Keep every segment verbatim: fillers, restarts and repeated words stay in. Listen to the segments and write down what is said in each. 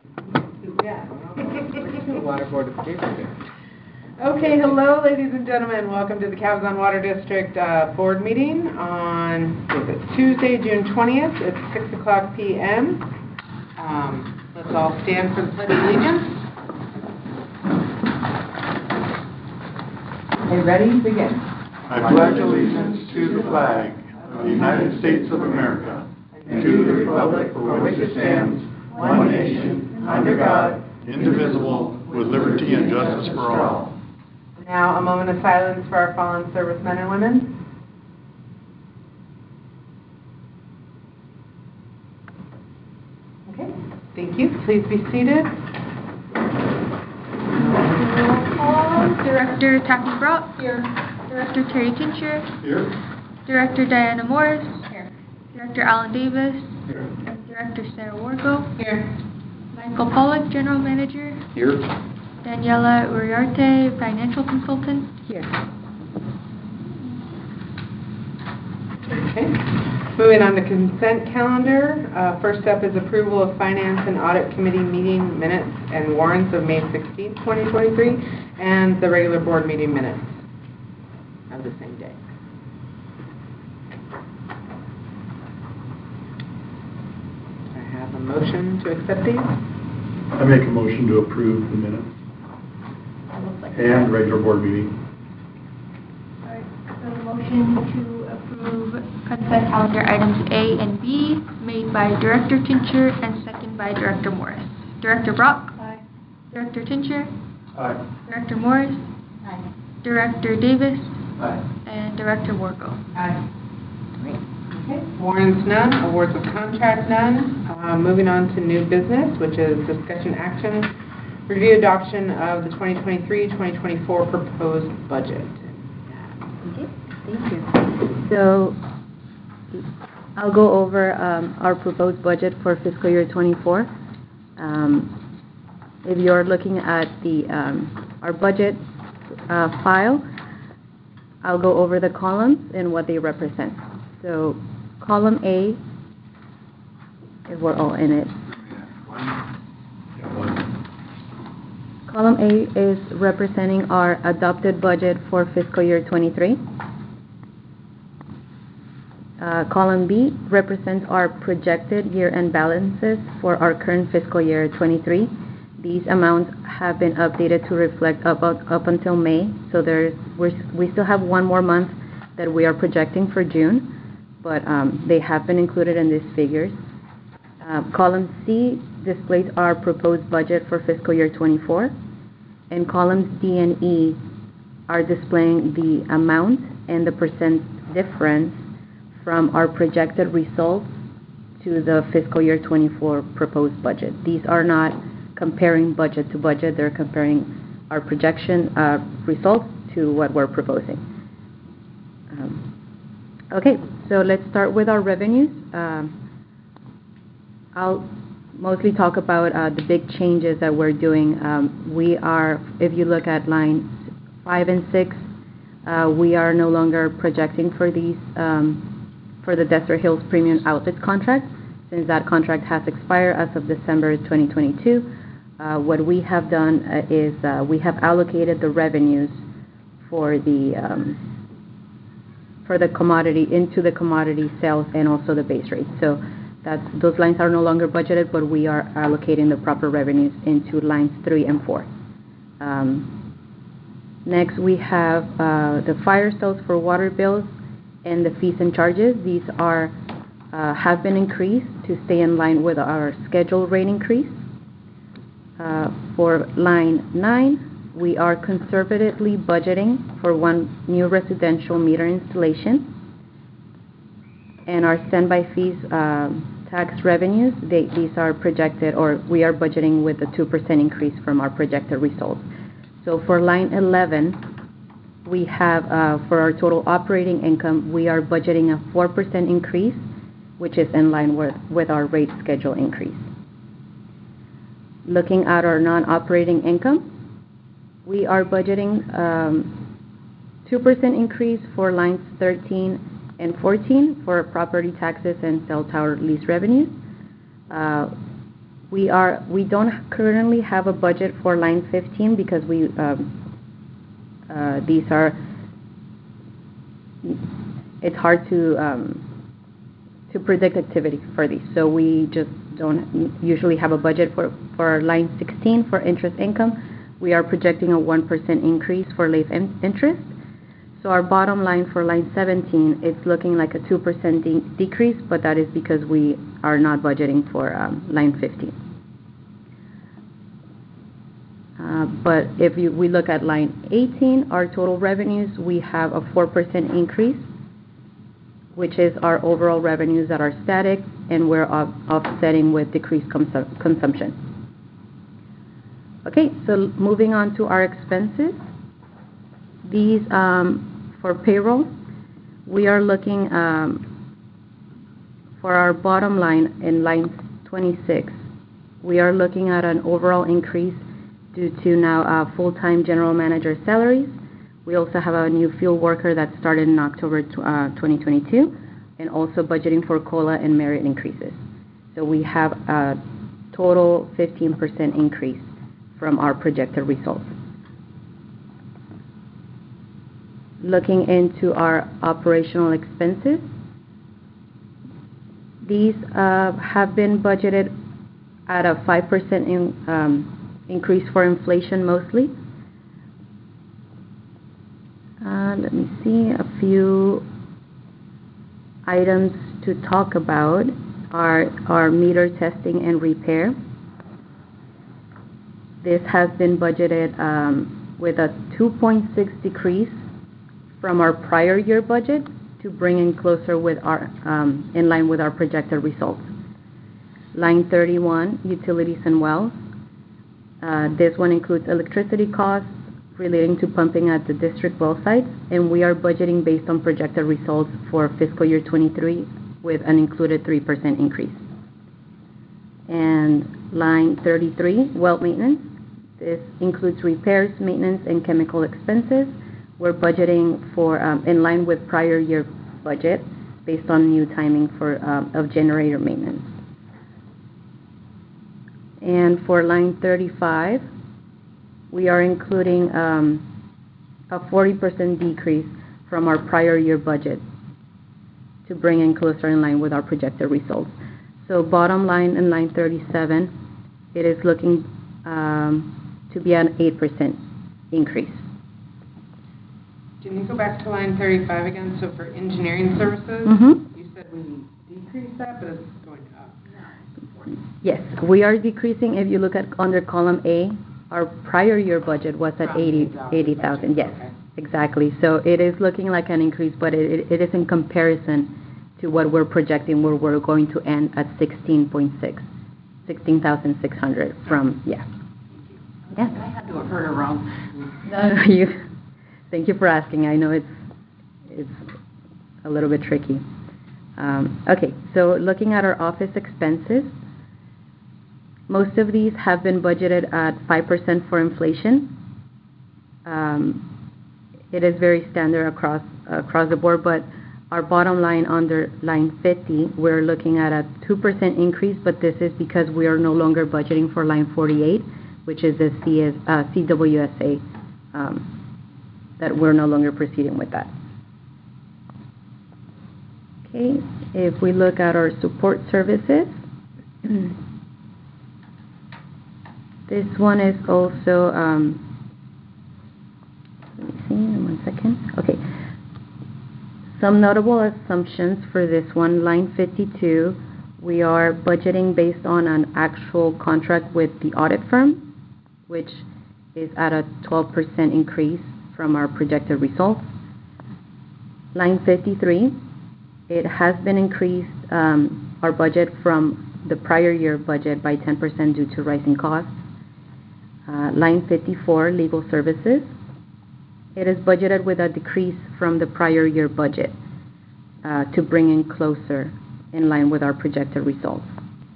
Yeah. Water Board of Safety. Okay, hello, ladies and gentlemen. Welcome to the Cabazon Water District uh, Board meeting on is it Tuesday, June twentieth. It's six o'clock p m Um, let's all stand for the Pledge of Allegiance. Okay, ready? Begin. I pledge allegiance to the flag of the United States of America and to the republic for which it stands, one nation, under God, indivisible, with liberty and justice for all. Now, a moment of silence for our fallen servicemen and women. Okay, thank you. Please be seated. Director Taffy Brock. Here. Director Terry Kincher. Here. Director Diana Morris. Here. Director Alan Davis. Here. And Director Sarah Wargo. Here. Michael Pollack, General Manager. Here. Daniela Uriarte, Financial Consultant. Here. Okay. Moving on to consent calendar. Uh, first up is approval of Finance and Audit Committee meeting minutes and warrants of May sixteenth, twenty twenty-three, and the regular board meeting minutes of the same day. I have a motion to accept these. I make a motion to approve the minutes and regular board meeting. All right. So the motion to approve consent calendar items A and B made by Director Tincher and second by Director Morris. Director Brock. Aye. Director Tincher. Aye. Director Morris. Aye. Director Davis. Aye. And Director Wargo. Aye. Great. Okay. Warrants none. Awards of contract none. Uh, moving on to new business, which is discussion action, review adoption of the twenty twenty-three twenty twenty-four proposed budget. Okay, thank you. So I'll go over um, our proposed budget for fiscal year twenty-four. Um, if you're looking at the um, our budget uh, file, I'll go over the columns and what they represent. So column A, if we're all in it. Column A is representing our adopted budget for fiscal year twenty-three. Uh, column B represents our projected year-end balances for our current fiscal year twenty-three. These amounts have been updated to reflect up, up until May, so there's we're, we still have one more month that we are projecting for June, but um, they have been included in these figures. Uh, column C displays our proposed budget for fiscal year twenty-four, and columns D and E are displaying the amount and the percent difference from our projected results to the fiscal year twenty-four proposed budget. These are not comparing budget to budget, they're comparing our projection uh, results to what we're proposing. Um, okay, so let's start with our revenues. Um, I'll mostly talk about uh, the big changes that we're doing. Um, we are, if you look at lines five and six, uh, we are no longer projecting for these, um, for the Desert Hills Premium Outlets contract, since that contract has expired as of December twenty twenty-two. Uh, what we have done uh, is uh, we have allocated the revenues for the um, for the commodity into the commodity sales and also the base rate. So that's, those lines are no longer budgeted, but we are allocating the proper revenues into lines three and four. Um, next, we have uh, the fire sales for water bills and the fees and charges. These are uh, have been increased to stay in line with our schedule rate increase. Uh, for line nine, we are conservatively budgeting for one new residential meter installation. And our standby fees, uh, tax revenues, they, these are projected, or we are budgeting with a two percent increase from our projected results. So for line eleven, we have, uh, for our total operating income, we are budgeting a four percent increase, which is in line with, with our rate schedule increase. Looking at our non-operating income, we are budgeting um, two percent increase for lines thirteen and fourteen for property taxes and cell tower lease revenues. Uh, We are, we don't currently have a budget for line fifteen because we, um, uh, these are, it's hard to, um, to predict activity for these. So we just don't usually have a budget for, for line sixteen for interest income. We are projecting a one percent increase for late in- interest. So our bottom line for line seventeen, it's looking like a two percent de- decrease, but that is because we are not budgeting for um, line fifteen. Uh, but if you, we look at line eighteen, our total revenues, we have a four percent increase, which is our overall revenues that are static, and we're off- offsetting with decreased consum- consumption. Okay, so moving on to our expenses. These, um, for payroll, we are looking um, for our bottom line in line twenty-six. We are looking at an overall increase due to now uh, full-time general manager salaries. We also have a new field worker that started in October uh, twenty twenty-two, and also budgeting for COLA and merit increases. So we have a total fifteen percent increase from our projected results. Looking into our operational expenses, these uh, have been budgeted at a five percent in, um, increase for inflation mostly. Uh, let me see, a few items to talk about are our meter testing and repair. This has been budgeted um, with a two point six decrease from our prior year budget to bring in closer with our, um, in line with our projected results. Line thirty-one, utilities and wells. Uh, this one includes electricity costs relating to pumping at the district well sites, and we are budgeting based on projected results for fiscal year twenty-three with an included three percent increase. And line thirty-three, well maintenance. This includes repairs, maintenance, and chemical expenses. We're budgeting for um, in line with prior year budget based on new timing for um, of generator maintenance. And for line thirty-five, we are including um, a forty percent decrease from our prior year budget to bring in closer in line with our projected results. So bottom line in line thirty-seven, it is looking um, to be an eight percent increase. Can you go back to line thirty-five again? So for engineering services, Mm-hmm. you said we decreased that, but it's going up. Yes, we are decreasing. If you look at under column A, our prior year budget was at eighty thousand. Yes, Okay. exactly. So it is looking like an increase, but it, it, it is in comparison to what we're projecting, where we're going to end at sixteen point six, sixteen thousand six hundred from, yeah. Yeah. I had to have heard it wrong. No, you, thank you for asking. I know it's, it's a little bit tricky. Um, okay, so looking at our office expenses, most of these have been budgeted at five percent for inflation. Um, it is very standard across across the board, but our bottom line under line fifty, we're looking at a two percent increase, but this is because we are no longer budgeting for line forty-eight, which is the C S, uh, C W S A, um, that we're no longer proceeding with that. Okay, if we look at our support services, this one is also, um, let me see, in one second. Okay, some notable assumptions for this one, line fifty-two, we are budgeting based on an actual contract with the audit firm, which is at a twelve percent increase from our projected results. Line fifty-three, it has been increased, um, our budget from the prior year budget by ten percent due to rising costs. Uh, line fifty-four, legal services, it is budgeted with a decrease from the prior year budget uh, to bring in closer in line with our projected results.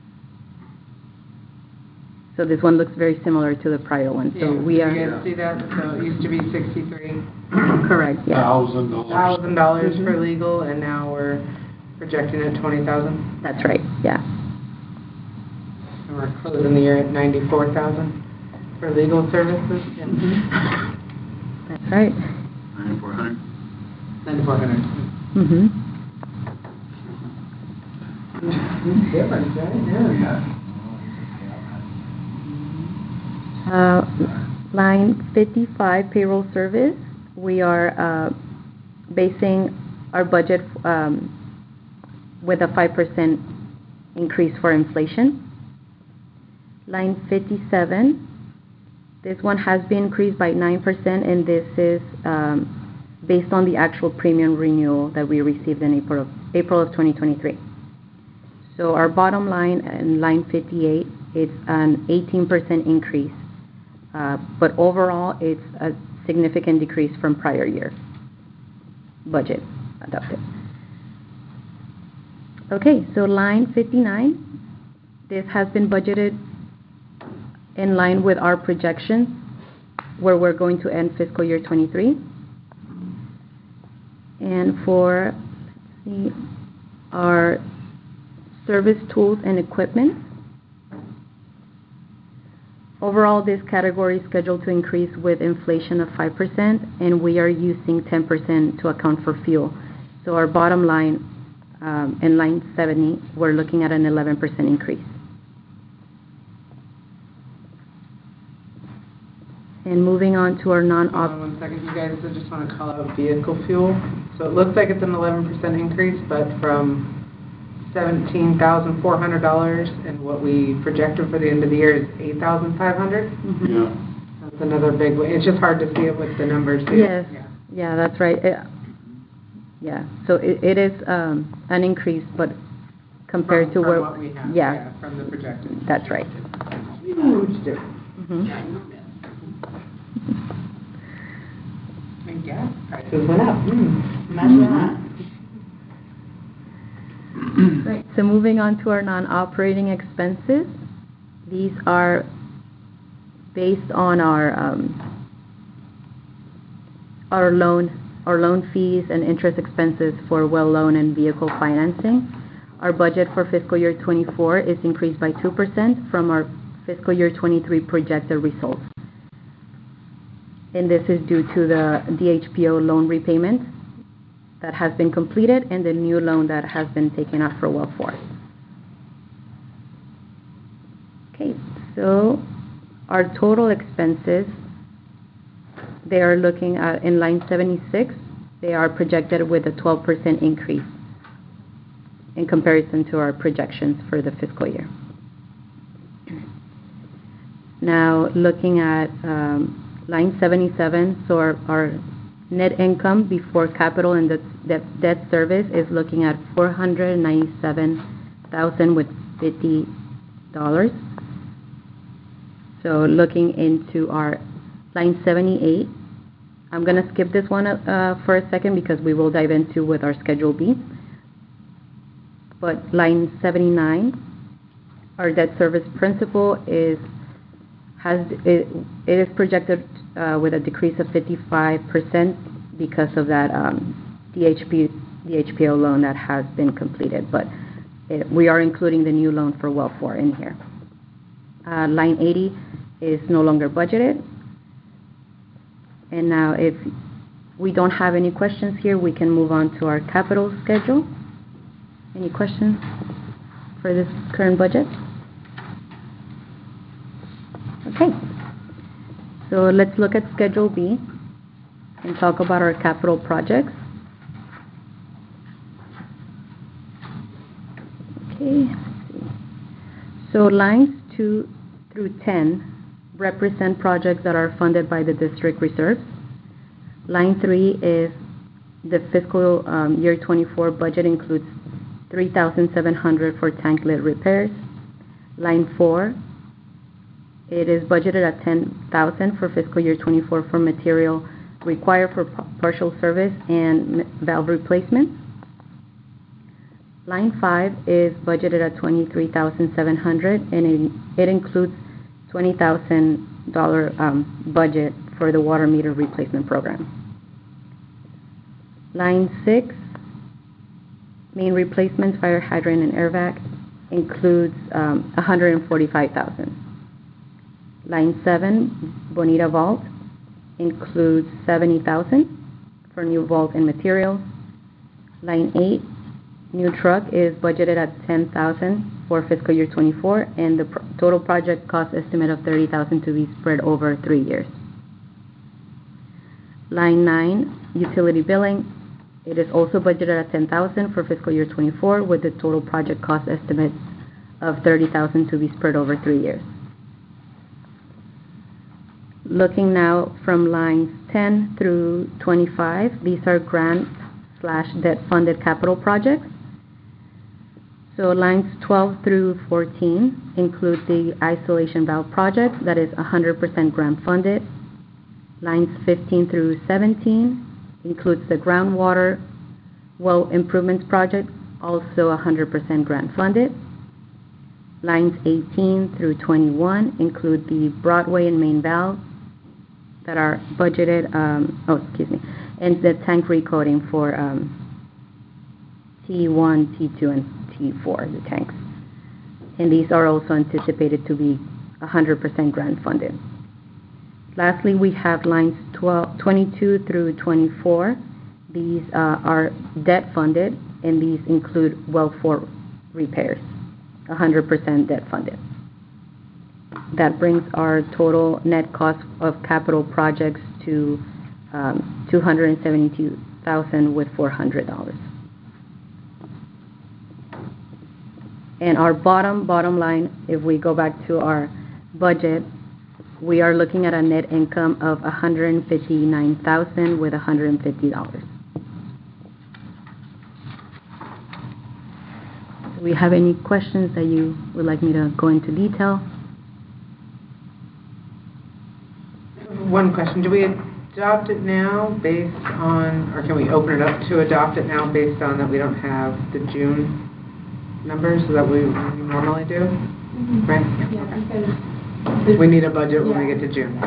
So this one looks very similar to the prior one. So Yeah, we did are you guys see that? So it used to be sixty-three correct. Yeah. Thousand dollars. thousand dollars Mhm. for legal, and now we're projecting at twenty thousand. That's right. Yeah. And we're closing the year at ninety-four thousand for legal services. That's right. Ninety-four hundred. Ninety-four hundred. Mm-hmm. Difference, right? Yeah. Uh, line fifty-five, payroll service. We are uh, basing our budget um, with a five percent increase for inflation. Line fifty-seven, this one has been increased by nine percent, and this is um, based on the actual premium renewal that we received in April of, April of twenty twenty-three. So our bottom line in line fifty-eight, it's an eighteen percent increase, uh, but overall it's a significant decrease from prior year budget adopted. Okay, so line fifty-nine, this has been budgeted in line with our projections where we're going to end fiscal year twenty-three. And for, let's see, our service tools and equipment, overall this category is scheduled to increase with inflation of five percent, and we are using ten percent to account for fuel. So our bottom line um, in line seventy, we're looking at an eleven percent increase. And moving on to our non-op... Hold on one second, you guys. I just want to call out vehicle fuel. So it looks like it's an eleven percent increase, but from seventeen thousand four hundred dollars, and what we projected for the end of the year is eight thousand five hundred dollars. Mm-hmm. Yeah. That's another big one. It's just hard to see it with the numbers here. Yes, Yeah. yeah, that's right. It, yeah, so it, it is um, an increase, but compared From, to from where... what we have, yeah, yeah, from the projected. that's right. Huge difference. Mm-hmm. And gas prices went up. Mm. Imagine that. Right. So moving on to our non-operating expenses, these are based on our um, our loan our loan fees and interest expenses for well loan and vehicle financing. Our budget for fiscal year twenty-four is increased by two percent from our fiscal year twenty-three projected results. And this is due to the D H P O loan repayment that has been completed and the new loan that has been taken out for Well four. Okay, so our total expenses, they are looking at, in line seventy-six, they are projected with a twelve percent increase in comparison to our projections for the fiscal year. Now, looking at um, line seventy-seven, so our, our net income before capital and debt, debt service is looking at four hundred ninety-seven thousand with fifty dollars. So looking into our line seventy-eight, I'm going to skip this one uh, for a second because we will dive into with our Schedule B. But line seventy-nine, our debt service principal is has it, it is projected uh, with a decrease of fifty-five percent because of that um, D H P, D H P O loan that has been completed. But it, we are including the new loan for Well four in here. Uh, line eighty is no longer budgeted. And now if we don't have any questions here, we can move on to our capital schedule. Any questions for this current budget? Okay, so let's look at Schedule B and talk about our capital projects. Okay, let's see. So lines two through ten represent projects that are funded by the district reserves. Line three is the fiscal um, year twenty-four budget includes three thousand seven hundred dollars for tank lid repairs. Line four, it is budgeted at ten thousand dollars for fiscal year twenty-four for material required for partial service and valve replacements. Line five is budgeted at twenty-three thousand seven hundred dollars, and it, it includes twenty thousand dollars um, budget for the water meter replacement program. Line six, main replacements, fire hydrant and air vac. includes um, one hundred forty-five thousand dollars. Line seven, Bonita Vault, includes seventy thousand dollars for new vault and materials. Line eight, new truck, is budgeted at ten thousand dollars for fiscal year twenty-four, and the pr total project cost estimate of thirty thousand dollars to be spread over three years. Line nine, utility billing, it is also budgeted at ten thousand dollars for fiscal year twenty-four, with the total project cost estimate of thirty thousand dollars to be spread over three years. Looking now from lines ten through twenty-five, these are grant slash debt funded capital projects. So lines twelve through fourteen include the isolation valve project that is one hundred percent grant funded. Lines fifteen through seventeen includes the groundwater well improvements project, also one hundred percent grant funded. Lines eighteen through twenty-one include the Broadway and main valve that are budgeted, um, oh, excuse me, and the tank recoating for um, T one, T two, and T four, the tanks. And these are also anticipated to be one hundred percent grant funded. Lastly, we have lines twelve, twenty-two through twenty-four. These uh, are debt funded, and these include well four repairs, one hundred percent debt funded. That brings our total net cost of capital projects to um, two hundred seventy-two thousand dollars with four hundred dollars. And our bottom, bottom line, if we go back to our budget, we are looking at a net income of one hundred fifty-nine thousand dollars with one hundred fifty dollars. Do we have any questions that you would like me to go into detail? One question, do we adopt it now based on, or can we open it up to adopt it now based on that we don't have the June numbers that we normally do? Mm-hmm. Right? Yeah, because we need a budget when yeah. we get to June.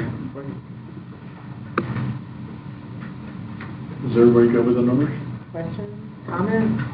Is everybody good with the numbers? Questions, comments?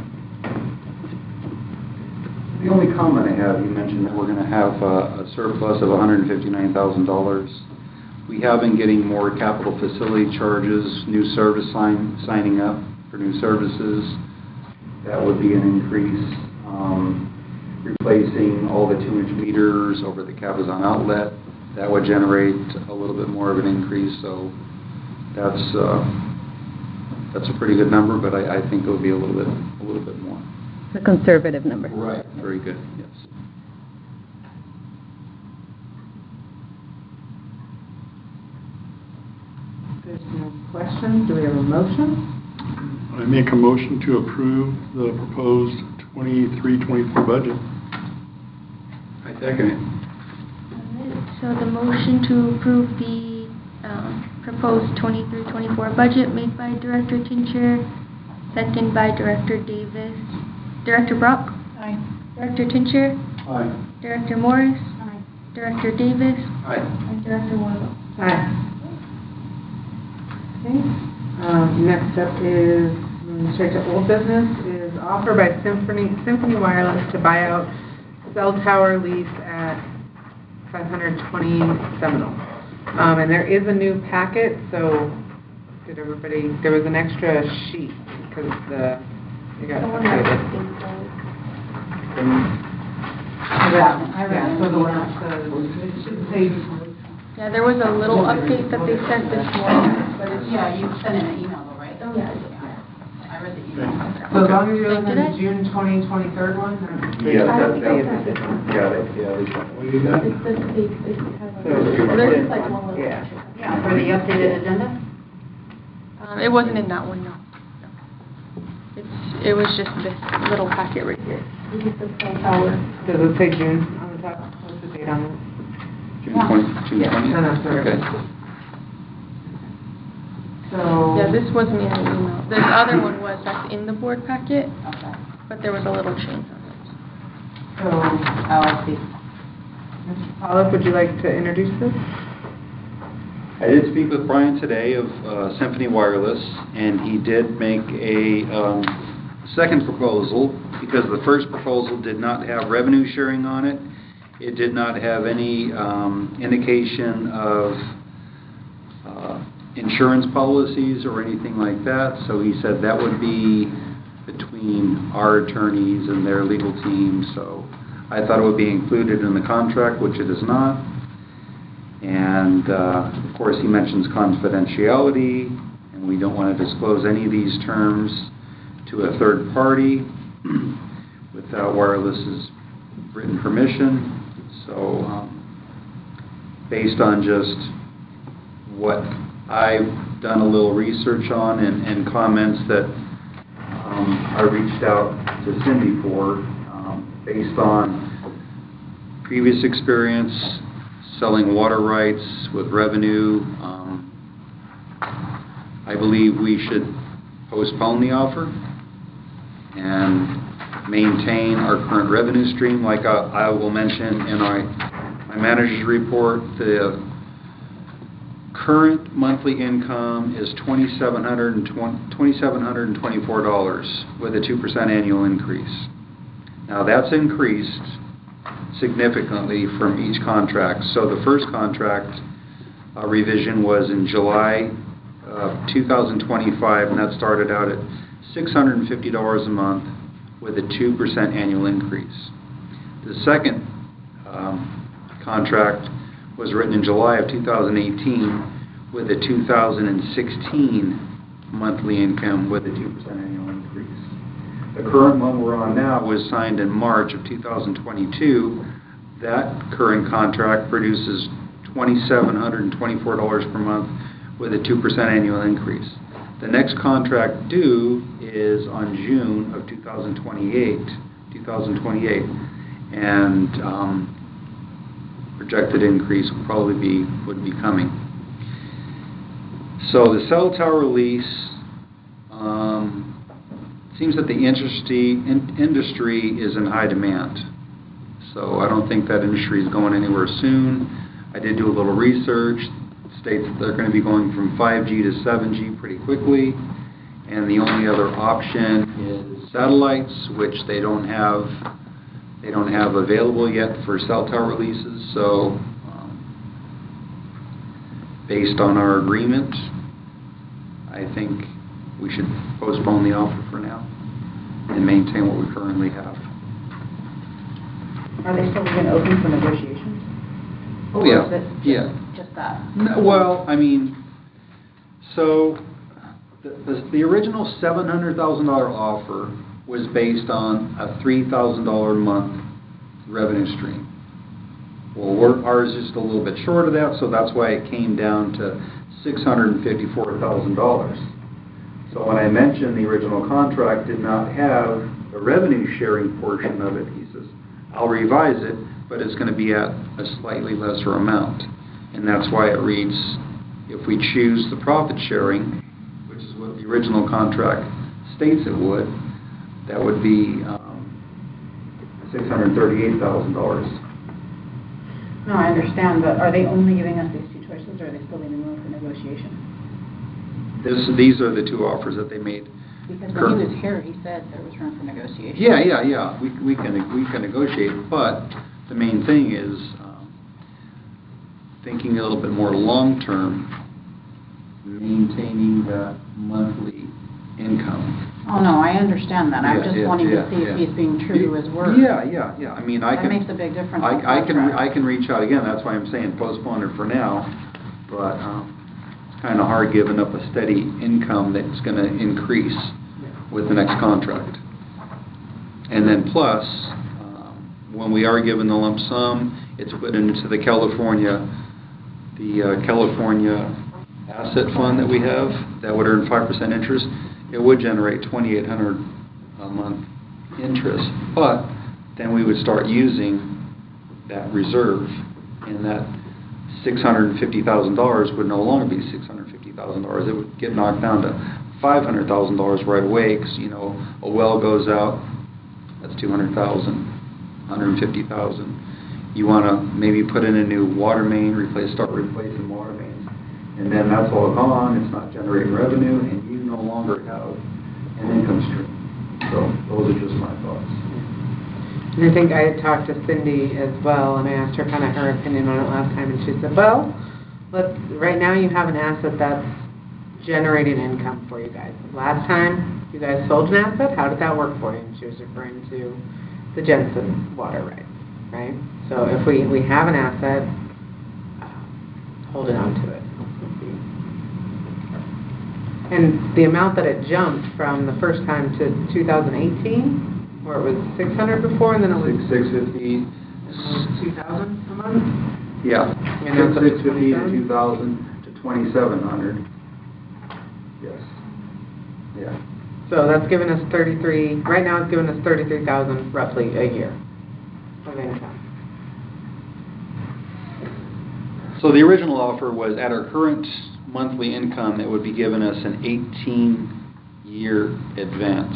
The only comment I have, you mentioned that we're going to have a, a surplus of one hundred fifty-nine thousand dollars. We have been getting more capital facility charges, new service sign, signing up for new services. That would be an increase. Um, replacing all the two-inch meters over the Cabazon outlet, that would generate a little bit more of an increase. So that's uh, that's a pretty good number, but I, I think it would be a little bit a little bit more. It's a conservative number. Right. Very good. Yes. There's no questions. Do we have a motion? I make a motion to approve the proposed twenty-three twenty-four budget. I second it. Alright, so the motion to approve the um, proposed twenty-three twenty-four budget made by Director Tincher, second by Director Davis. Director Brock? Aye. Director Tincher? Aye. Director Morris? Aye. Director Davis? Aye. And Director Warlow. Aye. Okay. Um, next up is, moving straight to old business, is offer by Symphony Symphony Wireless to buy out cell tower lease at five hundred twenty Seminole. Um, and there is a new packet, so did everybody, there was an extra sheet because the, you got updated. Yeah, yeah, so the one that says, it should say, Yeah, there was a little update that they sent this morning, but it's... Yeah, you sent in an email though, right? Oh, yeah. I read the email. so as long as you're looking Did at I? the June twenty twenty-third one, then Yeah, I don't that, think that, I sent it. yeah, they, yeah, they, what do you got? It's the, it, it has, So, well, there's just like one little yeah. picture. Yeah, for the updated agenda? Um, it wasn't in that one, no. No. It's, it was just this little packet right here. This is the cell tower. Does it say June on the top? What's the date on it? June twentieth? June Yeah, twentieth? no, no, sorry. Okay. So. Yeah, this wasn't in the email. The other one was, that's in the board packet, Okay. but there was a little change on it. So, Oh, I see. Mister Pollock, would you like to introduce this? I did speak with Brian today of uh, Symphony Wireless, and he did make a um, second proposal, because the first proposal did not have revenue sharing on it, it did not have any um, indication of uh, insurance policies or anything like that, so he said that would be between our attorneys and their legal team, so I thought it would be included in the contract, which it is not. And uh, of course he mentions confidentiality, and we don't want to disclose any of these terms to a third party without Wireless's written permission. So um, based on just what I've done a little research on and, and comments that um, I reached out to Cindy for, um, based on previous experience selling water rights with revenue, um, I believe we should postpone the offer and maintain our current revenue stream. Like I, I will mention in our, my manager's report, the current monthly income is two thousand seven hundred twenty-four dollars with a two percent annual increase. Now that's increased significantly from each contract. So the first contract uh, revision was in July of two thousand twenty-five, and that started out at six hundred fifty dollars a month with a two percent annual increase. The second um, contract was written in July of two thousand eighteen with a two thousand sixteen monthly income with a two percent annual increase. The current one we're on now was signed in March of two thousand twenty-two. That current contract produces two thousand seven hundred twenty-four dollars per month with a two percent annual increase. The next contract due is on June of two thousand twenty-eight, two thousand twenty-eight, and um, projected increase will probably be would be coming. So the cell tower lease, um, seems that the industry in, industry is in high demand. So I don't think that industry is going anywhere soon. I did do a little research. States that they're going to be going from five G to seven G pretty quickly, and the only other option is satellites, which they don't have they don't have available yet for cell tower leases. So um, based on our agreement, I think we should postpone the offer for now and maintain what we currently have. Are they still even open for negotiations? Oh Or yeah, is it just, yeah. just that? No, well, I mean, so the, the, the original seven hundred thousand dollars offer was based on a three thousand dollars a month revenue stream. Well, we're, ours is just a little bit short of that, so that's why it came down to six hundred fifty-four thousand dollars. So when I mentioned the original contract did not have a revenue sharing portion of it, he says, I'll revise it, but it's going to be at a slightly lesser amount. And that's why it reads, if we choose the profit sharing, which is what the original contract states it would, that would be um, six hundred thirty-eight thousand dollars. No, I understand, but are they only giving us these two choices, or are they still leaving room for negotiation? This, these are the two offers that they made. Because when Current. he was here, he said there was room for negotiation. Yeah, yeah, yeah. We, we can we can negotiate, but the main thing is um, thinking a little bit more long term, maintaining that monthly income. Oh, no, I understand that. I'm Yeah, just yeah, wanting yeah, to see yeah. if he's being true to his word. Yeah, yeah, yeah. I mean, I That can. makes a big difference in I, I can contract. I can reach out again. That's why I'm saying postpone it for now, but um, it's kind of hard giving up a steady income that's going to increase with the next contract. And then plus, um, when we are given the lump sum, it's put into the California, the uh, California asset fund that we have that would earn five percent interest. It would generate twenty-eight hundred dollars a month interest, but then we would start using that reserve, and that six hundred fifty thousand dollars would no longer be six hundred fifty thousand dollars. It would get knocked down to five hundred thousand dollars right away, because, you know, a well goes out, that's two hundred thousand dollars, one hundred fifty thousand dollars. You want to maybe put in a new water main, replace, start replacing water mains, and then that's all gone, it's not generating revenue, and you no longer have an income stream. So those are just my thoughts. And I think I had talked to Cindy as well, and I asked her kind of her opinion on it last time, and she said, well, let's, right now you have an asset that's generating income for you guys. Last time you guys sold an asset, how did that work for you? And she was referring to the Jensen water rights, right? So if we, we have an asset, uh, holding on to it. And the amount that it jumped from the first time to two thousand eighteen, where it was six hundred before, and then it was Six fifty. two thousand a month? Yeah, And now it's up to six fifty to twenty-seven? two thousand to twenty-seven hundred. Yes. Yeah. So that's given us thirty-three, right now it's given us thirty-three thousand roughly a year of income. So the original offer was at our current monthly income, it would be giving us an eighteen-year advance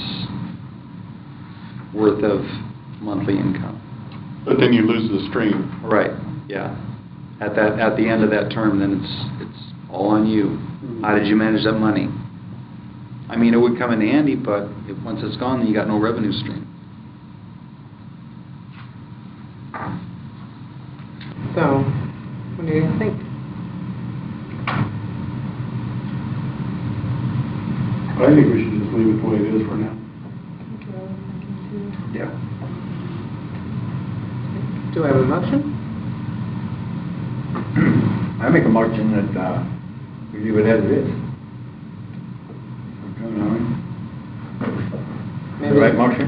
worth of monthly income. But then you lose the stream. Right, yeah. At that, at the end of that term, then it's, it's all on you. How did you manage that money? I mean, it would come in handy, but if, once it's gone, then you got no revenue stream. So, what do you think? I think we should just leave it the way it is for now. Yeah. Do I have a motion? I make a motion that uh, we leave it as it is. Maybe. The right motion?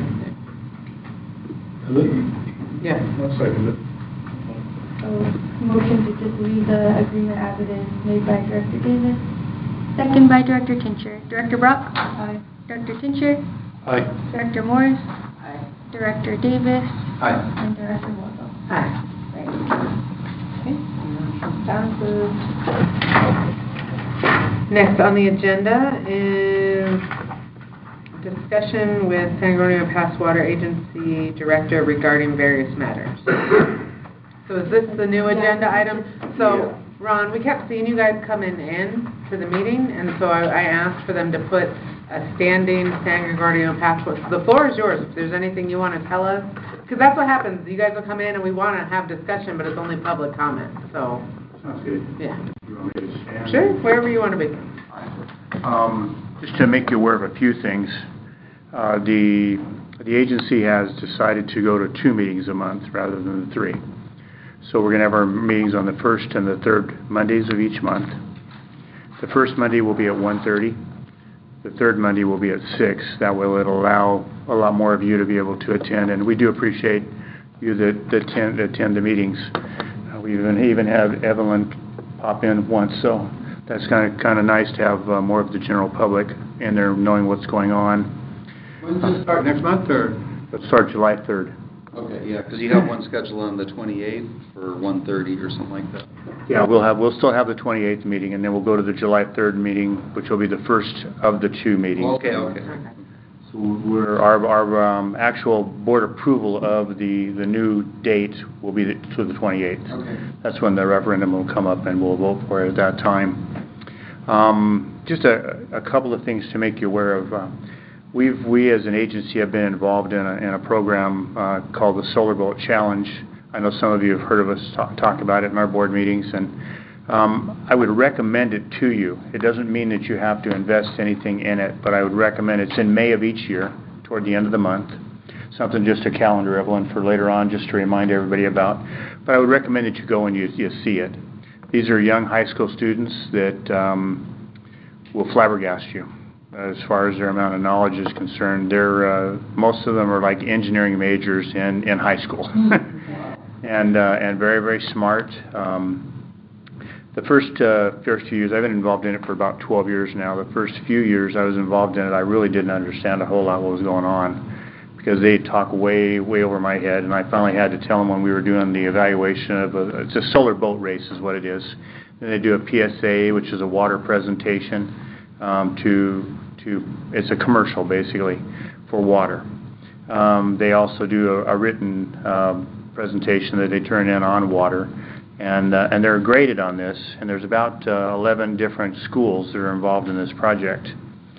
Yeah. I'll second it. So, motion to just leave the agreement as it is, made by Director Davis, second by Director Tincher. Director Brock? Aye. Director Tincher? Aye. Director Morris? Aye. Director Davis? Aye. And Director Mozo. Aye. Right. Okay. Passes. Next on the agenda is discussion with San Antonio Pass Water Agency Director regarding various matters. So is this the new agenda item? So, Ron, we kept seeing you guys coming in to the meeting, and so I, I asked for them to put a standing San Gregorio Pass. The floor is yours if there's anything you want to tell us. Because that's what happens. You guys will come in and we want to have discussion, but it's only public comment. So, Sounds good. yeah. You want me to stand? Sure, wherever you want to be. Um, Just to make you aware of a few things, uh, the the agency has decided to go to two meetings a month rather than the three. So we're going to have our meetings on the first and the third Mondays of each month. The first Monday will be at one thirty. The third Monday will be at six. That way it'll allow a lot more of you to be able to attend, and we do appreciate you that, that attend, attend the meetings. Uh, we even even have Evelyn pop in once, so that's kind of kind of nice to have uh, more of the general public in there knowing what's going on. When's this start, next month, or? Let's start July third. Okay, yeah, because you have one scheduled on the twenty-eighth for one thirty or something like that. Yeah, we'll have we'll still have the twenty-eighth meeting, and then we'll go to the July third meeting, which will be the first of the two meetings. Okay, okay. So we're, our our um, actual board approval of the, the new date will be the, to the twenty-eighth. Okay. That's when the referendum will come up, and we'll vote for it at that time. Um, just a, a couple of things to make you aware of. Uh, we've we as an agency have been involved in a, in a program uh, called the Solar Boat Challenge. I know some of you have heard of us talk, talk about it in our board meetings, and um, I would recommend it to you. It doesn't mean that you have to invest anything in it, but I would recommend it's in May of each year, toward the end of the month. Something just a calendar, Evelyn, for later on, just to remind everybody about. But I would recommend that you go and you, you see it. These are young high school students that um, will flabbergast you as far as their amount of knowledge is concerned. They're uh, most of them are like engineering majors in, in high school. And uh, and very, very smart. Um, the first uh, first few years, I've been involved in it for about twelve years now. The first few years I was involved in it, I really didn't understand a whole lot what was going on because they talk way, way over my head. And I finally had to tell them when we were doing the evaluation of a, it's a solar boat race is what it is. Then they do a P S A, which is a water presentation um, to to it's a commercial basically for water. Um, they also do a, a written um, presentation that they turn in on water, and uh, and they're graded on this, and there's about uh, eleven different schools that are involved in this project.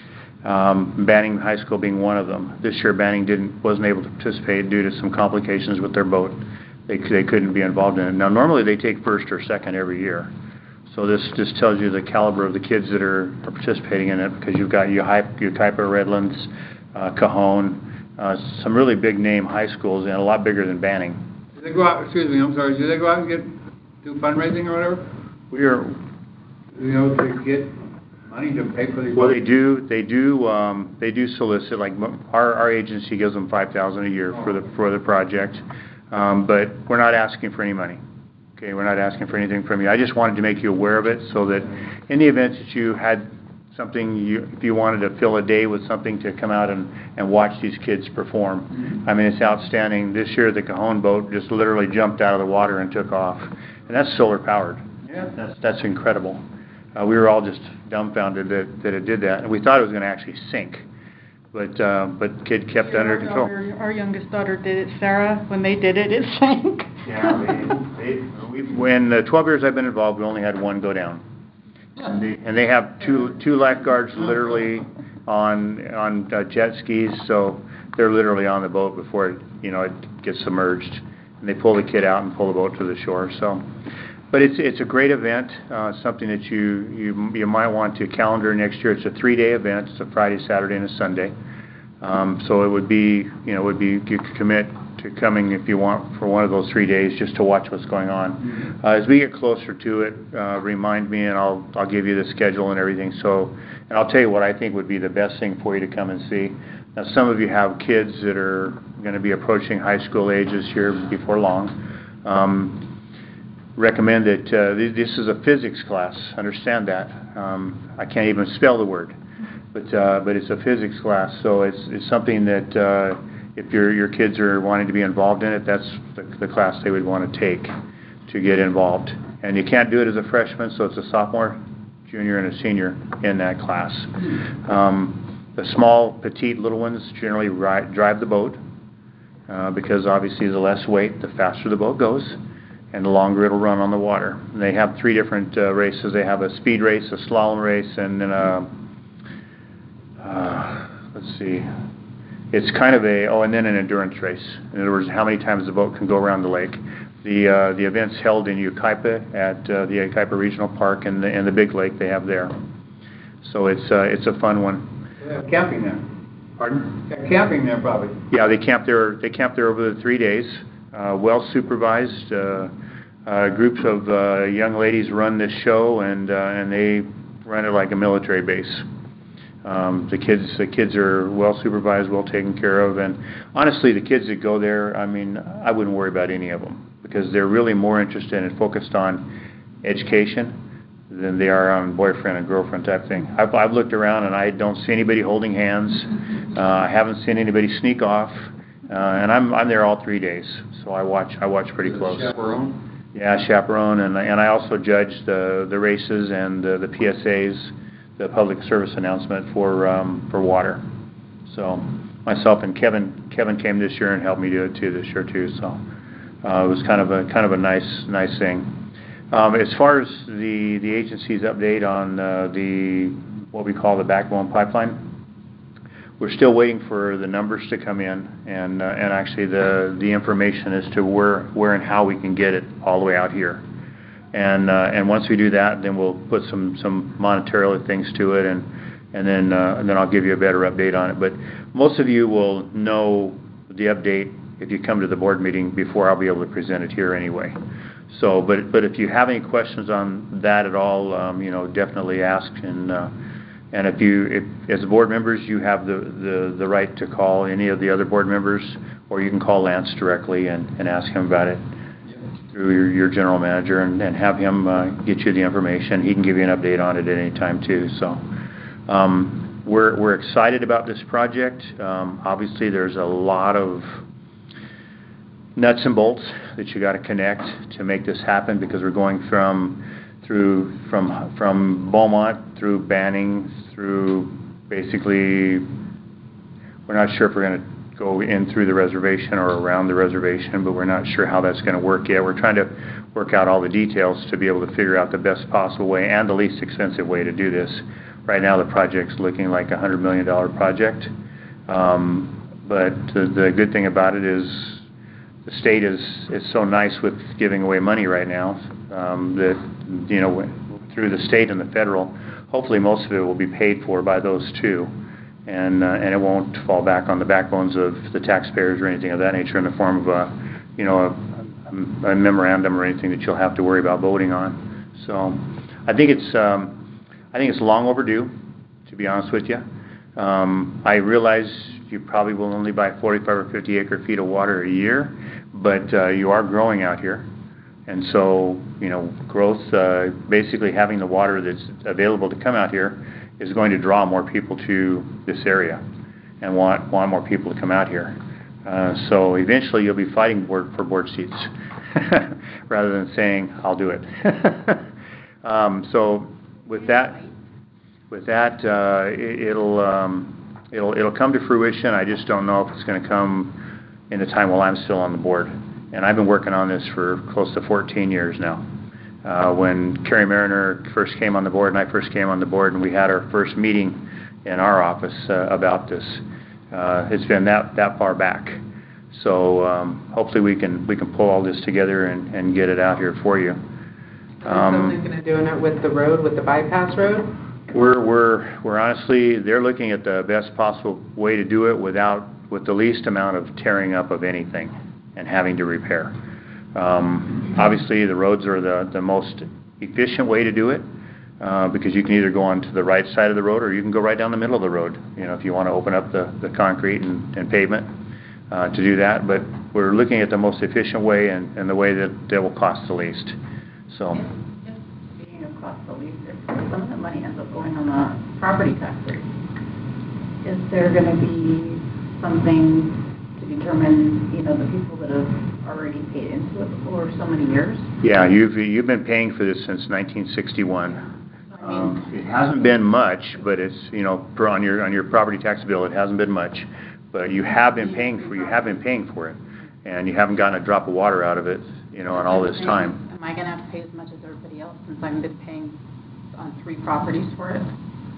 Um, Banning High School being one of them. This year, Banning didn't wasn't able to participate due to some complications with their boat. They they couldn't be involved in it. Now, normally they take first or second every year. So this just tells you the caliber of the kids that are, are participating in it, because you've got Yucaipa, Redlands, uh, Cajon, uh, some really big name high schools, and a lot bigger than Banning. Do they go out? Excuse me, I'm sorry. Do they go out and get do fundraising or whatever? We are. You know, to get money to pay for these. Well, they do. They do. Um, they do solicit. Like our our agency gives them five thousand a year for the for the project, um, but we're not asking for any money. Okay, we're not asking for anything from you. I just wanted to make you aware of it, so that in the event that you had something, you, if you wanted to fill a day with something to come out and, and watch these kids perform. Mm-hmm. I mean, it's outstanding. This year, the Cajon boat just literally jumped out of the water and took off, and that's solar powered. Yeah, that's that's incredible. Uh, we were all just dumbfounded that, that it did that, and we thought it was going to actually sink. But uh, but kid kept Your under control. Daughter, our youngest daughter did it, Sarah. When they did it, it sank. Yeah, they, they, we've, when the twelve years I've been involved, we only had one go down, and they, and they have two two lifeguards literally on on uh, jet skis, so they're literally on the boat before it, you know, it gets submerged, and they pull the kid out and pull the boat to the shore. So, but it's it's a great event, uh, something that you you you might want to calendar next year. It's a three-day event. It's a Friday, Saturday, and a Sunday. Um, so it would be, you know, it would be, you could commit to coming if you want for one of those three days just to watch what's going on. Uh, as we get closer to it, uh, remind me, and I'll I'll give you the schedule and everything. So, and I'll tell you what I think would be the best thing for you to come and see. Now, some of you have kids that are going to be approaching high school ages here before long. Um, recommend that uh, this is a physics class. Understand that. Um, I can't even spell the word. But uh, but it's a physics class, so it's it's something that uh, if your your kids are wanting to be involved in it, that's the, the class they would want to take to get involved. And you can't do it as a freshman, so it's a sophomore, junior, and a senior in that class. Um, the small, petite, little ones generally ride, drive the boat uh, because obviously the less weight, the faster the boat goes, and the longer it'll run on the water. And they have three different uh, races. They have a speed race, a slalom race, and then a Uh, let's see. It's kind of a oh, and then an endurance race. In other words, how many times the boat can go around the lake. The uh, the event's held in Yucaipa at uh, the Yucaipa Regional Park and the and the big lake they have there. So it's uh, it's a fun one. They have camping there. Pardon? They have camping there probably. Yeah, they camp there. They camp there over the three days. Uh, well supervised. Uh, uh, groups of uh, young ladies run this show, and uh, and they run it like a military base. Um, the kids, the kids are well supervised, well taken care of, and honestly, the kids that go there, I mean, I wouldn't worry about any of them because they're really more interested and focused on education than they are on boyfriend and girlfriend type thing. I've, I've looked around and I don't see anybody holding hands. Uh, I haven't seen anybody sneak off, uh, and I'm I'm there all three days, so I watch I watch pretty close. Chaperone? Yeah, chaperone, and and I also judge the the races and the, the P S As. The public service announcement for um, for water. So myself and Kevin Kevin came this year and helped me do it too this year too. So uh, it was kind of a kind of a nice nice thing. Um, as far as the the agency's update on uh, the what we call the backbone pipeline, we're still waiting for the numbers to come in and uh, and actually the the information as to where where and how we can get it all the way out here. And uh, and once we do that, then we'll put some some monetary things to it, and and then uh, and then I'll give you a better update on it. But most of you will know the update if you come to the board meeting before I'll be able to present it here anyway. So, but but if you have any questions on that at all, um, you know, definitely ask. And uh, and if you if as board members, you have the, the the right to call any of the other board members, or you can call Lance directly and, and ask him about it. Through your, your general manager and, and have him uh, get you the information. He can give you an update on it at any time too. So um, we're we're excited about this project. Um, obviously, there's a lot of nuts and bolts that you got to connect to make this happen because we're going from through from from Beaumont through Banning through basically we're not sure if we're going to go in through the reservation or around the reservation, but we're not sure how that's going to work yet. We're trying to work out all the details to be able to figure out the best possible way and the least expensive way to do this. right now the project's looking like a one hundred million dollar project. Um, but the, the good thing about it is the state is, is so nice with giving away money right now um, that, you know, through the state and the federal, hopefully most of it will be paid for by those two. And, uh, and it won't fall back on the backbones of the taxpayers or anything of that nature in the form of a, you know, a, a memorandum or anything that you'll have to worry about voting on. So I think it's, um, I think it's long overdue, to be honest with you. Um, I realize you probably will only buy forty-five or fifty acre feet of water a year, but uh, you are growing out here. And so, you know, growth, uh, basically having the water that's available to come out here is going to draw more people to this area and want, want more people to come out here. Uh, so eventually you'll be fighting board, for board seats rather than saying, I'll do it. um, so with that, with that, uh, it, it'll, um, it'll, it'll come to fruition. I just don't know if it's going to come in the time while I'm still on the board. And I've been working on this for close to fourteen years now. Uh, when Kerry Mariner first came on the board and I first came on the board and we had our first meeting in our office uh, about this, uh, it's been that, that far back. So um, hopefully we can we can pull all this together and, and get it out here for you. Um, Are they thinking of doing it with the road, with the bypass road? We're we're we're honestly they're looking at the best possible way to do it without with the least amount of tearing up of anything and having to repair. Um, obviously, the roads are the, the most efficient way to do it uh, because you can either go onto the right side of the road or you can go right down the middle of the road, you know, if you want to open up the, the concrete and, and pavement uh, to do that. But we're looking at the most efficient way and, and the way that, that will cost the least. So, Speaking of cost the least, if some of the money ends up going on the property taxes, is there going to be something to determine, you know, the people that have already paid into it for so many years? Yeah, you've you've been paying for this since nineteen sixty-one. I mean, Um, it hasn't been much, but it's, you know, per on your on your property tax bill, it hasn't been much, but you have been paying for you have been paying for it, and you haven't gotten a drop of water out of it, you know, in all this time. Am I going to have to pay as much as everybody else since I've been paying on three properties for it?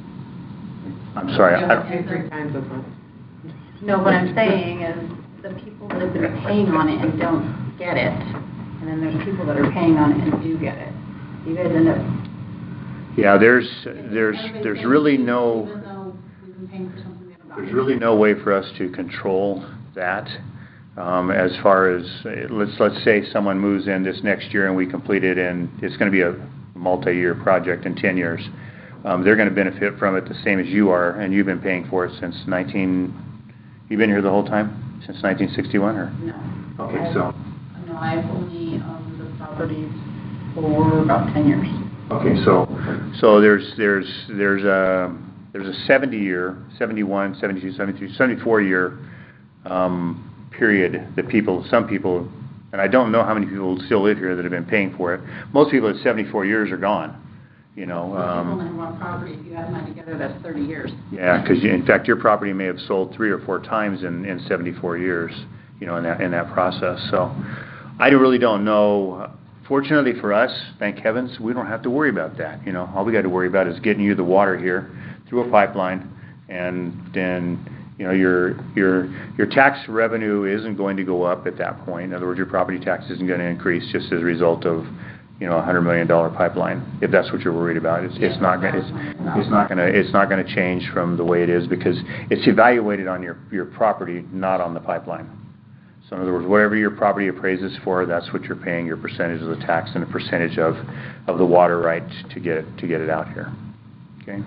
I'm sorry. I, You have to pay three times as much. No, what I'm saying is the people that have been paying on it and don't get it, and then there's people that are paying on it and do get it. You guys end up. yeah, there's there's there's really no Even though we've been paying for something we haven't gotten. there's really no way for us to control that. Um, as far as uh, let's let's say someone moves in this next year and we complete it, and it's going to be a multi-year project in ten years. Um, they're going to benefit from it the same as you are, and you've been paying for it since nineteen. You've been here the whole time since nineteen sixty-one, or No. okay, I've, so No, I've only owned the properties for about ten years. okay, so so there's there's there's a there's a seventy year, seventy-one, seventy-two, seventy-three, seventy-four year um, period that people, some people, and I don't know how many people still live here that have been paying for it. Most people at seventy-four years are gone. You know, um, only one property. If you add them together, that's thirty years. yeah, because in fact your property may have sold three or four times in, in seventy-four years. You know, in that in that process. So, I really don't know. Fortunately for us, thank heavens, we don't have to worry about that. You know, all we got to worry about is getting you the water here through a pipeline, and then you know your your your tax revenue isn't going to go up at that point. In other words, your property tax isn't going to increase just as a result of you know a hundred million dollar pipeline. If that's what you're worried about, it's it's not going it's, it's not going to it's not going to change from the way it is because it's evaluated on your your property, not on the pipeline. So in other words, whatever your property appraises for, that's what you're paying your percentage of the tax and a percentage of, of the water right to get it, to get it out here. Okay.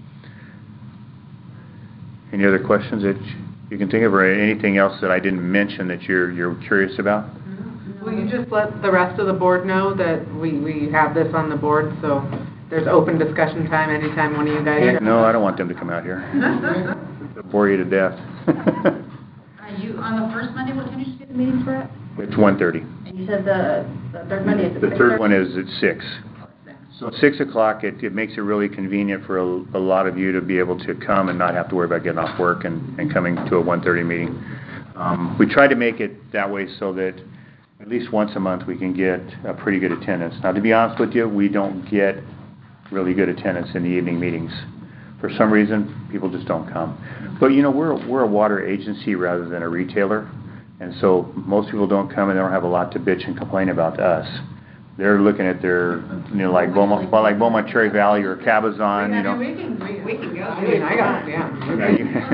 Any other questions that you can think of, or anything else that I didn't mention that you're you're curious about? Will you just let the rest of the board know that we, we have this on the board, so there's open discussion time anytime one of you guys... Heck, no, I don't want them to come out here. They'll bore you to death. Are you, on the first Monday, what time did you get the meetings for it? It's one thirty. And you said the, the third Monday is at The six third thirty? one is at six. So six o'clock, it, it makes it really convenient for a, a lot of you to be able to come and not have to worry about getting off work and, and coming to a one thirty meeting. Um, we try to make it that way so that at least once a month we can get a pretty good attendance. Now, to be honest with you, we don't get really good attendance in the evening meetings. For some reason, people just don't come. But you know, we're we're a water agency rather than a retailer, and so most people don't come and they don't have a lot to bitch and complain about to us. They're looking at their, you know, like Beaumont, well, like Beaumont Cherry Valley or Cabazon, you know. We can, we, we can go. I mean, I got, yeah.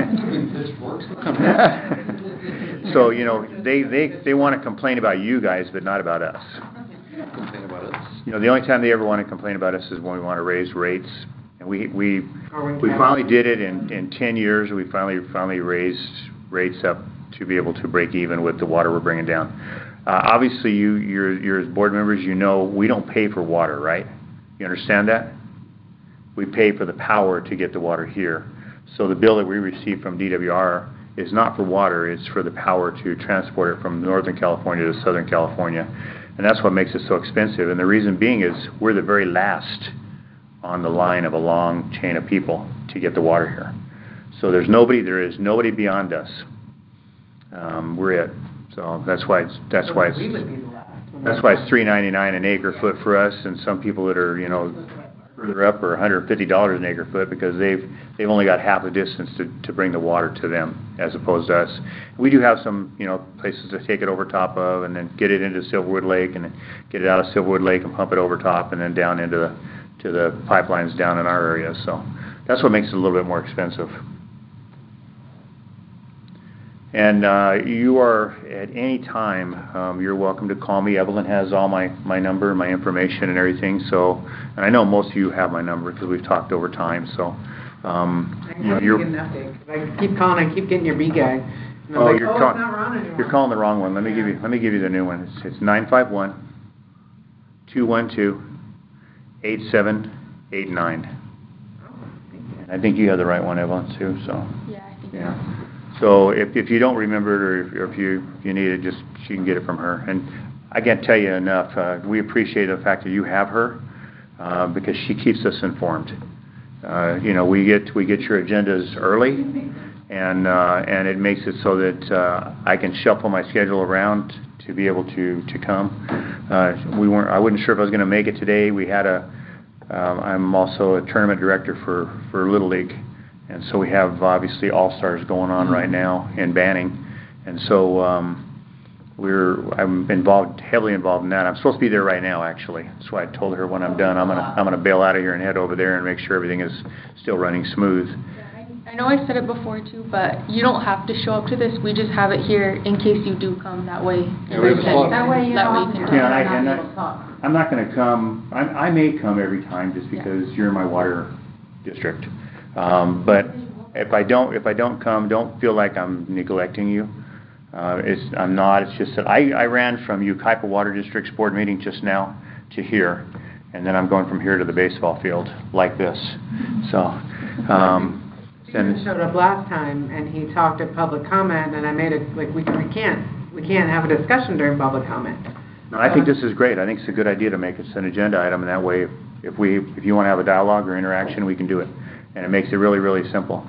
Yeah, you- so, you know, they, they, they want to complain about you guys, but not about us. Complain about us. You know, the only time they ever want to complain about us is when we want to raise rates. And we, we, Or when we Cabazon- finally did it in, in ten years. We finally, finally raised rates up to be able to break even with the water we're bringing down. Uh, obviously, you, you're, you're as board members, you know we don't pay for water, right? You understand that? We pay for the power to get the water here. So the bill that we receive from D W R is not for water, it's for the power to transport it from Northern California to Southern California. And that's what makes it so expensive. And the reason being is we're the very last on the line of a long chain of people to get the water here. So there's nobody, there is nobody beyond us. Um, we're it. So that's why it's, that's why it's, We would be the last. that's why it's three ninety-nine an acre foot for us, and some people that are, you know, further up are one hundred fifty dollars an acre foot because they've, they've only got half the distance to, to bring the water to them as opposed to us. We do have some, you know, places to take it over top of and then get it into Silverwood Lake and then get it out of Silverwood Lake and pump it over top and then down into the, to the pipelines down in our area. So that's what makes it a little bit more expensive. And uh, you are, at any time, um, you're welcome to call me. Evelyn has all my, my number, my information and everything. So, and I know most of you have my number because we've talked over time. So, um, I you know, have to you're, get an update, 'cause I keep calling, I keep getting your B guy. And I'm oh, like, you're, oh, call, it's not Ron anymore. you're calling the wrong one. Let me Yeah. give you, let me give you the new one. It's, it's nine five one, two one two, eight seven eight nine. Oh, thank you. I think you have the right one, Evelyn, too. So, Yeah, I think yeah. So if, if you don't remember it or if, or if you, if you need it, just, she can get it from her. And I can't tell you enough, uh, we appreciate the fact that you have her, uh, because she keeps us informed. Uh, you know, we get, we get your agendas early, and, uh, and it makes it so that, uh, I can shuffle my schedule around to be able to, to come. Uh, we weren't, I wasn't sure if I was gonna make it today. We had a, um, I'm also a tournament director for, for Little League. And so we have, obviously, All-Stars going on right now in Banning. And so um, we're, I'm involved, heavily involved in that. I'm supposed to be there right now, actually. That's why I told her when I'm done, I'm gonna, I'm gonna bail out of here and head over there and make sure everything is still running smooth. I know I said it before too, but you don't have to show up to this. We just have it here in case you do come. That way, Yeah, we have a slot. That way you That way don't you have can- to Yeah, and I- not and be I- able to talk. I'm not gonna come, I, I may come every time just because you're in my water district. Um, but if I don't, if I don't come, don't feel like I'm neglecting you. Uh, it's, I'm not, it's just that I, I ran from Yucaipa Water District's board meeting just now to here, and then I'm going from here to the baseball field, like this. So, um, Steven and, showed up last time, and he talked at public comment, and I made it, like, we, we can't, we can't have a discussion during public comment. no, I think this is great. I think it's a good idea to make it an agenda item, and that way, if we, if you wanna have a dialogue or interaction, we can do it. And it makes it really, really simple.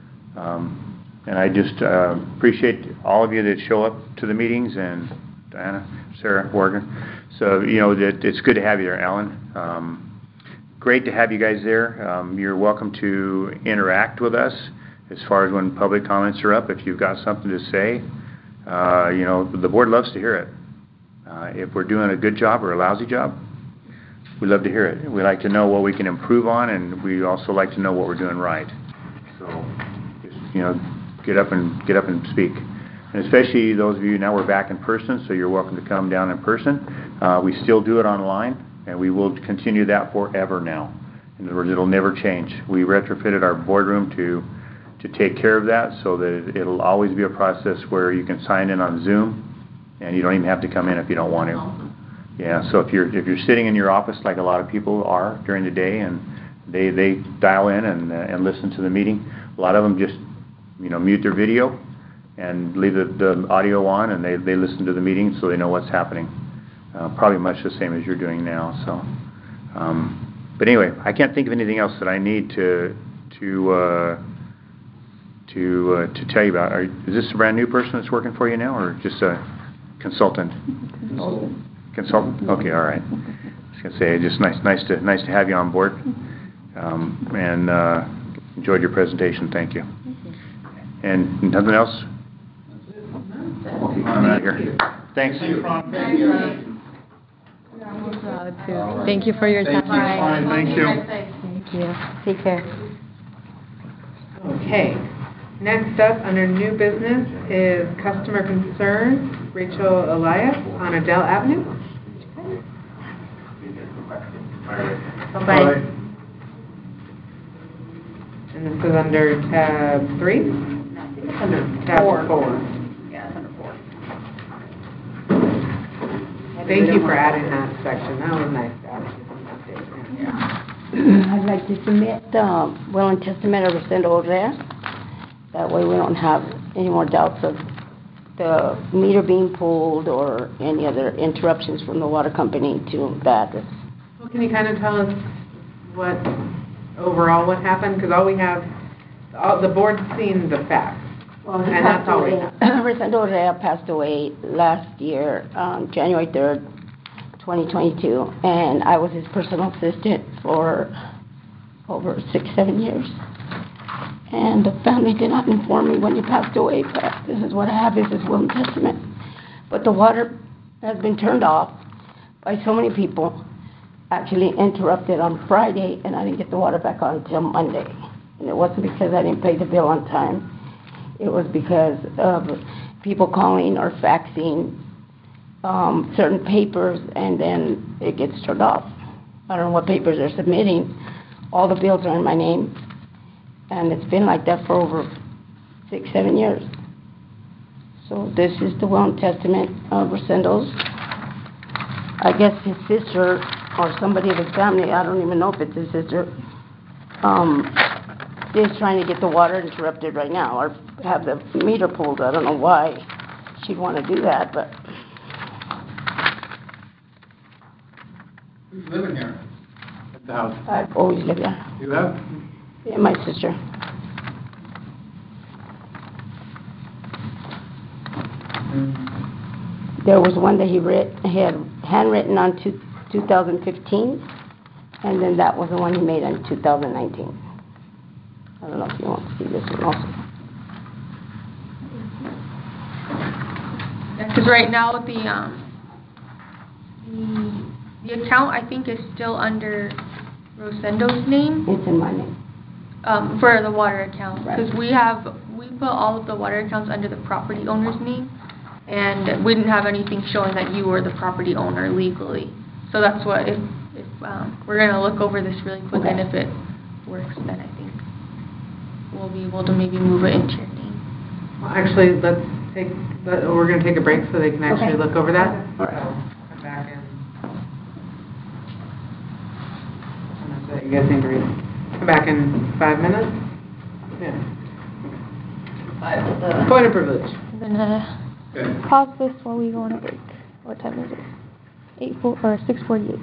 Um, and I just uh, appreciate all of you that show up to the meetings, and Diana, Sarah, Morgan. So, you know, that it's good to have you there, Alan. Um, great to have you guys there. Um, you're welcome to interact with us as far as when public comments are up. If you've got something to say, uh, you know, the board loves to hear it. Uh, if we're doing a good job or a lousy job, we love to hear it. We like to know what we can improve on, and we also like to know what we're doing right. So, just, you know, get up and get up and speak. And especially those of you, now we're back in person, so you're welcome to come down in person. Uh, we still do it online, and we will continue that forever now. In other words, it'll never change. We retrofitted our boardroom to to take care of that, so that it'll always be a process where you can sign in on Zoom, and you don't even have to come in if you don't want to. Yeah, so if you're if you're sitting in your office like a lot of people are during the day, and they they dial in and uh, and listen to the meeting, a lot of them just, you know, mute their video and leave the, the audio on, and they they listen to the meeting so they know what's happening. Uh, probably much the same as you're doing now. So, um, but anyway, I can't think of anything else that I need to to uh, to uh, to tell you about. Are, is this a brand new person that's working for you now, or just a consultant? Consultant. Consultant? Okay, all right. I was gonna say, just nice, nice to, nice to have you on board. Um, and uh, enjoyed your presentation. Thank you. And nothing else? I'm out of here. Thanks. Thank you for your time. Thank you. Thank you. Take care. Okay. Next up, under new business, is customer concerns. Rachel Elias on Adele Avenue. Bye. And this is under tab three? No, I think it's under Tab four. four. Yeah, it's under four. Thank you for adding that section. That was nice to add. Yeah. I'd like to submit um, will and testament of Rosendo Olrea. That way we don't have any more doubts of the meter being pulled or any other interruptions from the water company to the address. Well, can you kind of tell us what, overall, what happened? Because all we have, all, the board's seen the facts. Well, he And that's passed all we away. have. Rosendo Olrea passed away last year, um, January third, twenty twenty-two, and I was his personal assistant for over six, seven years. And the family did not inform me when he passed away, but this is what I have, is his will and testament. But the water has been turned off by so many people, actually interrupted on Friday, and I didn't get the water back on until Monday. And it wasn't because I didn't pay the bill on time. It was because of people calling or faxing um, certain papers, and then it gets turned off. I don't know what papers they're submitting. All the bills are in my name. And it's been like that for over six, seven years. So this is the will and testament of Rosendo's. I guess his sister or somebody of his family, I don't even know if it's his sister, um, is trying to get the water interrupted right now or have the meter pulled. I don't know why she'd want to do that, but... Who's living here? At the house? I've always lived there. You have? Yeah, my sister. There was one that he writ, he had handwritten on two, two thousand fifteen, and then that was the one he made in two thousand nineteen. I don't know if you want to see this one also. Because right now, the, um, the, the account, I think, is still under Rosendo's name. It's in my name. Um, for the water account, Right. because we have, we put all of the water accounts under the property owner's name, and we didn't have anything showing that you were the property owner legally. So that's what, if, if, um, we're gonna look over this really quick, Okay. and if it works, then I think we'll be able to maybe move it into your name. Well, actually, let's take, let- we're going to take a break so they can actually Okay. look over that. All right. So, come back in. How much that you guys need to read? Come back in five minutes? Yeah. Five to seven. Point of privilege. I'm gonna Okay. pause this while we go on a break. What time is it? Eight four, or six forty-eight.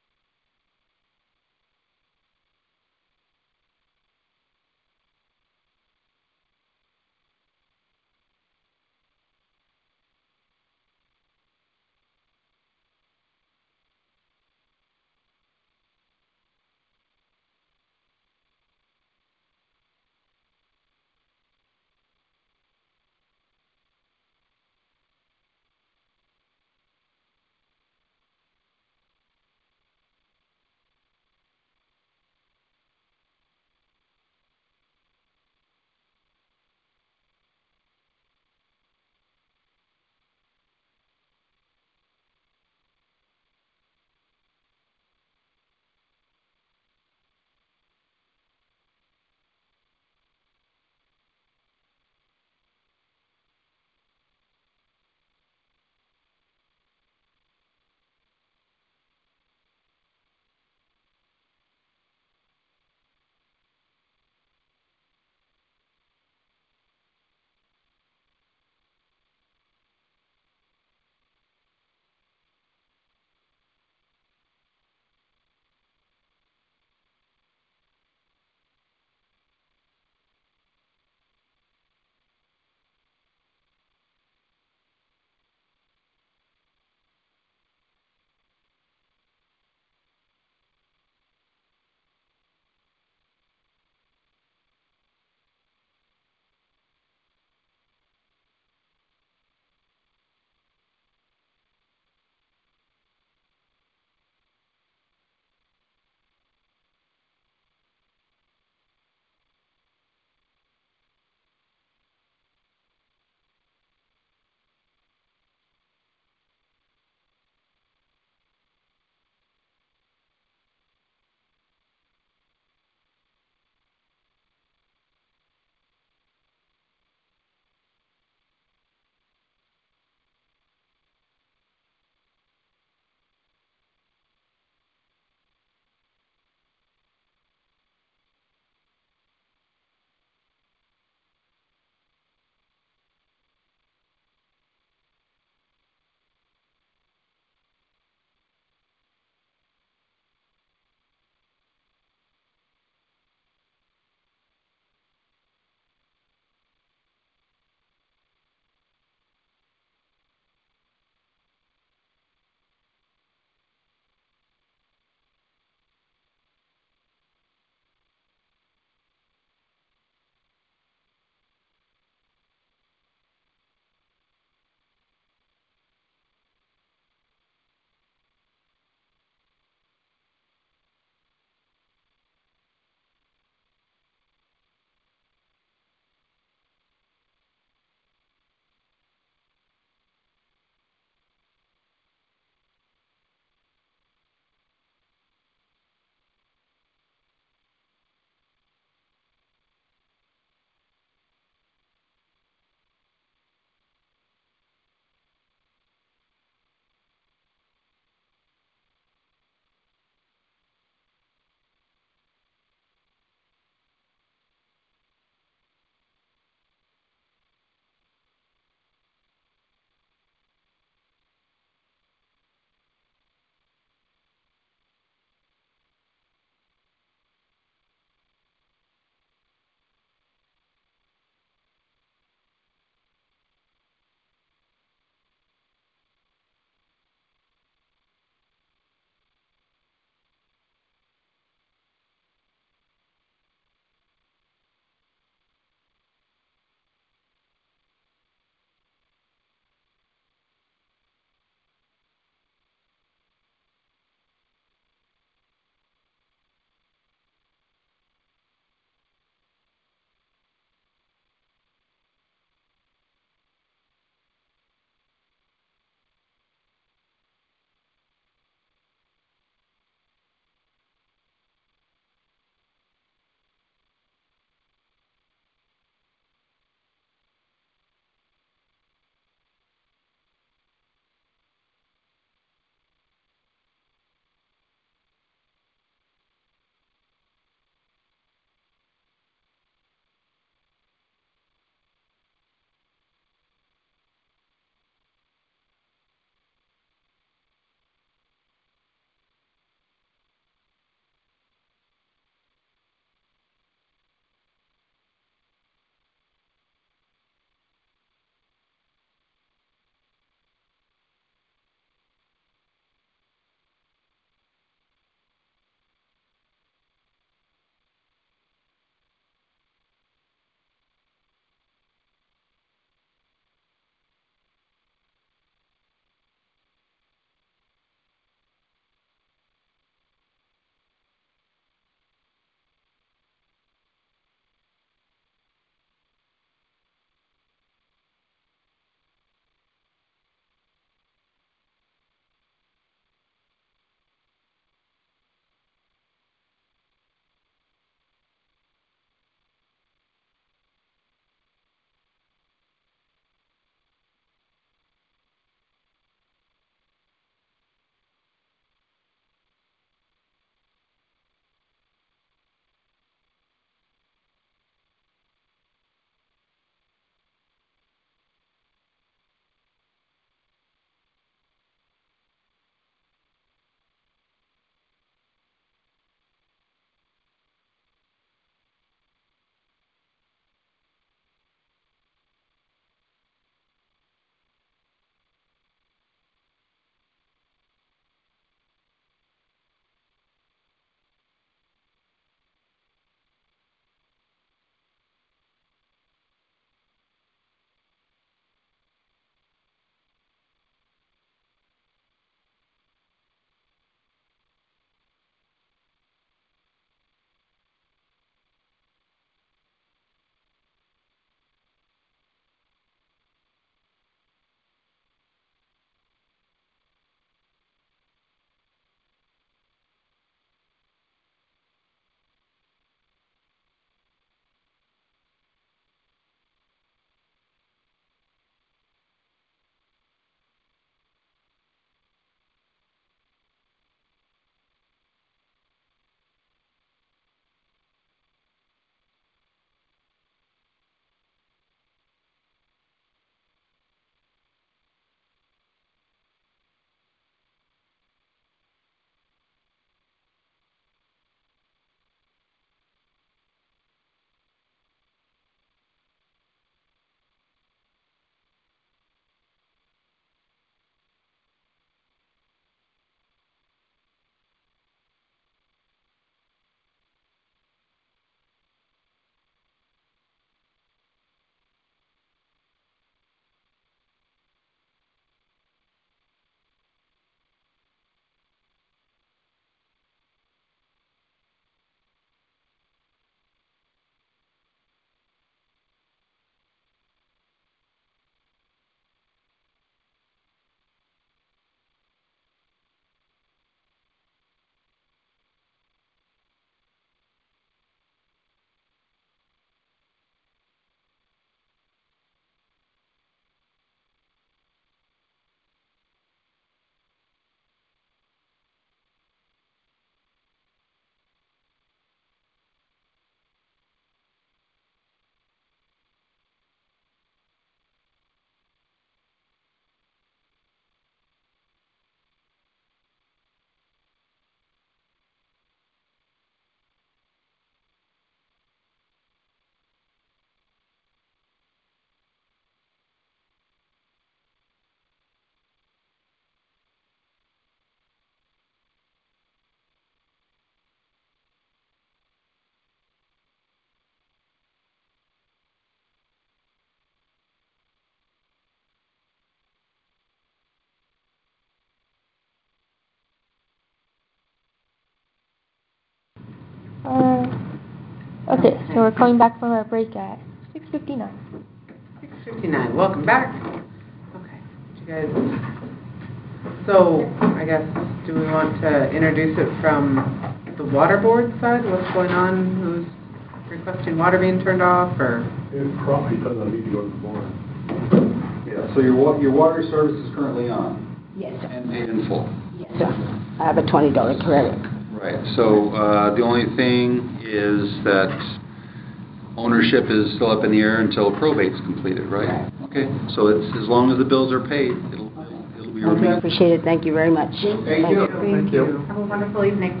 Uh, okay, so we're coming back from our break at six fifty-nine. six fifty-nine, welcome back. Okay, you guys, so, I guess, do we want to introduce it from the water board side? What's going on? Who's requesting water being turned off, or? It probably doesn't need to go to the board. Yeah, so your wa, your water service is currently on Yes, sir. and paid in full. Yes, sir. I have a twenty dollar credit. Right, so uh, the only thing is that ownership is still up in the air until probate's completed, right? Right. Okay, so it's, as long as the bills are paid, it'll, it'll be Okay, remain. appreciate it. Thank you very much. Thank you. Thank you. Have a wonderful evening.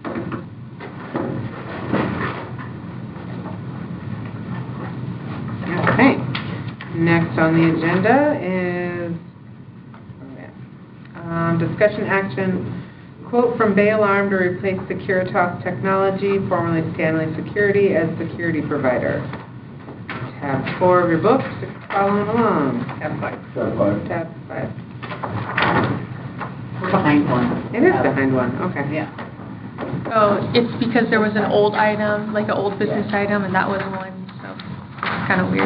Okay. Next on the agenda is um, discussion action, quote from Bay Alarm to replace Securitas Technology, formerly Stanley Security, as security provider. Tab four of your books, following along. Tab five. Tab five. Tab five. We're behind one. It is behind one, okay. Yeah. Oh, it's because there was an old item, like an old business item, and that was one, so it's kind of weird.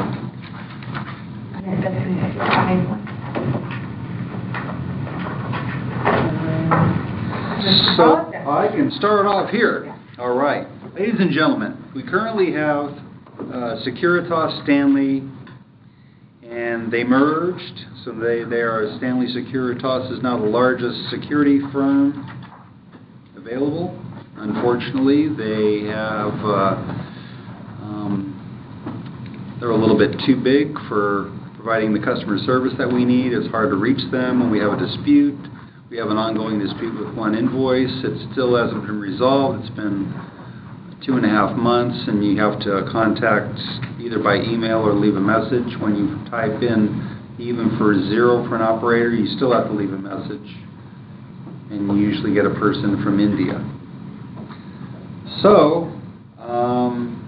So I can start off here. All right. Ladies and gentlemen, we currently have uh, Securitas Stanley, and they merged. So they, they are Stanley Securitas is now the largest security firm available. Unfortunately, they have, uh, um, they're a little bit too big for providing the customer service that we need. It's hard to reach them when we have a dispute. We have an ongoing dispute with one invoice. It still hasn't been resolved. It's been two and a half months, and you have to contact either by email or leave a message. When you type in even for zero for an operator, you still have to leave a message, and you usually get a person from India. So, um,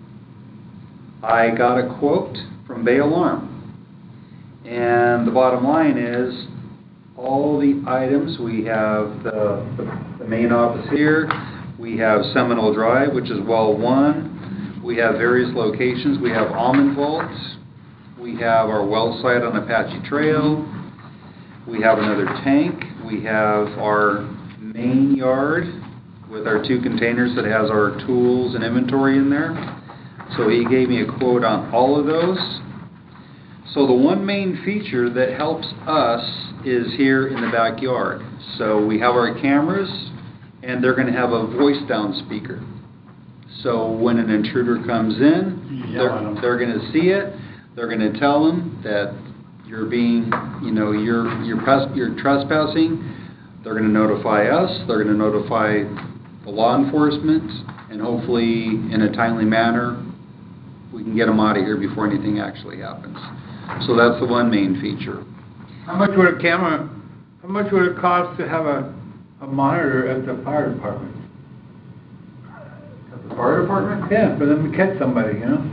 I got a quote from Bay Alarm, and the bottom line is all the items. We have the, the, the main office here. We have Seminole Drive, which is well one. We have various locations. We have Almond Vault. We have our well site on Apache Trail. We have another tank. We have our main yard with our two containers that has our tools and inventory in there. So he gave me a quote on all of those. So the one main feature that helps us is here in the backyard. So we have our cameras, and they're going to have a voice down speaker. So when an intruder comes in, they're, they're going to see it. They're going to tell them that you're being, you know, you're you're, pres- you're trespassing. They're going to notify us. They're going to notify the law enforcement, and hopefully, in a timely manner, we can get them out of here before anything actually happens. So that's the one main feature. How much would a camera, how much would it cost to have a, a monitor at the fire department? At the fire department? Yeah, for them to catch somebody, you know?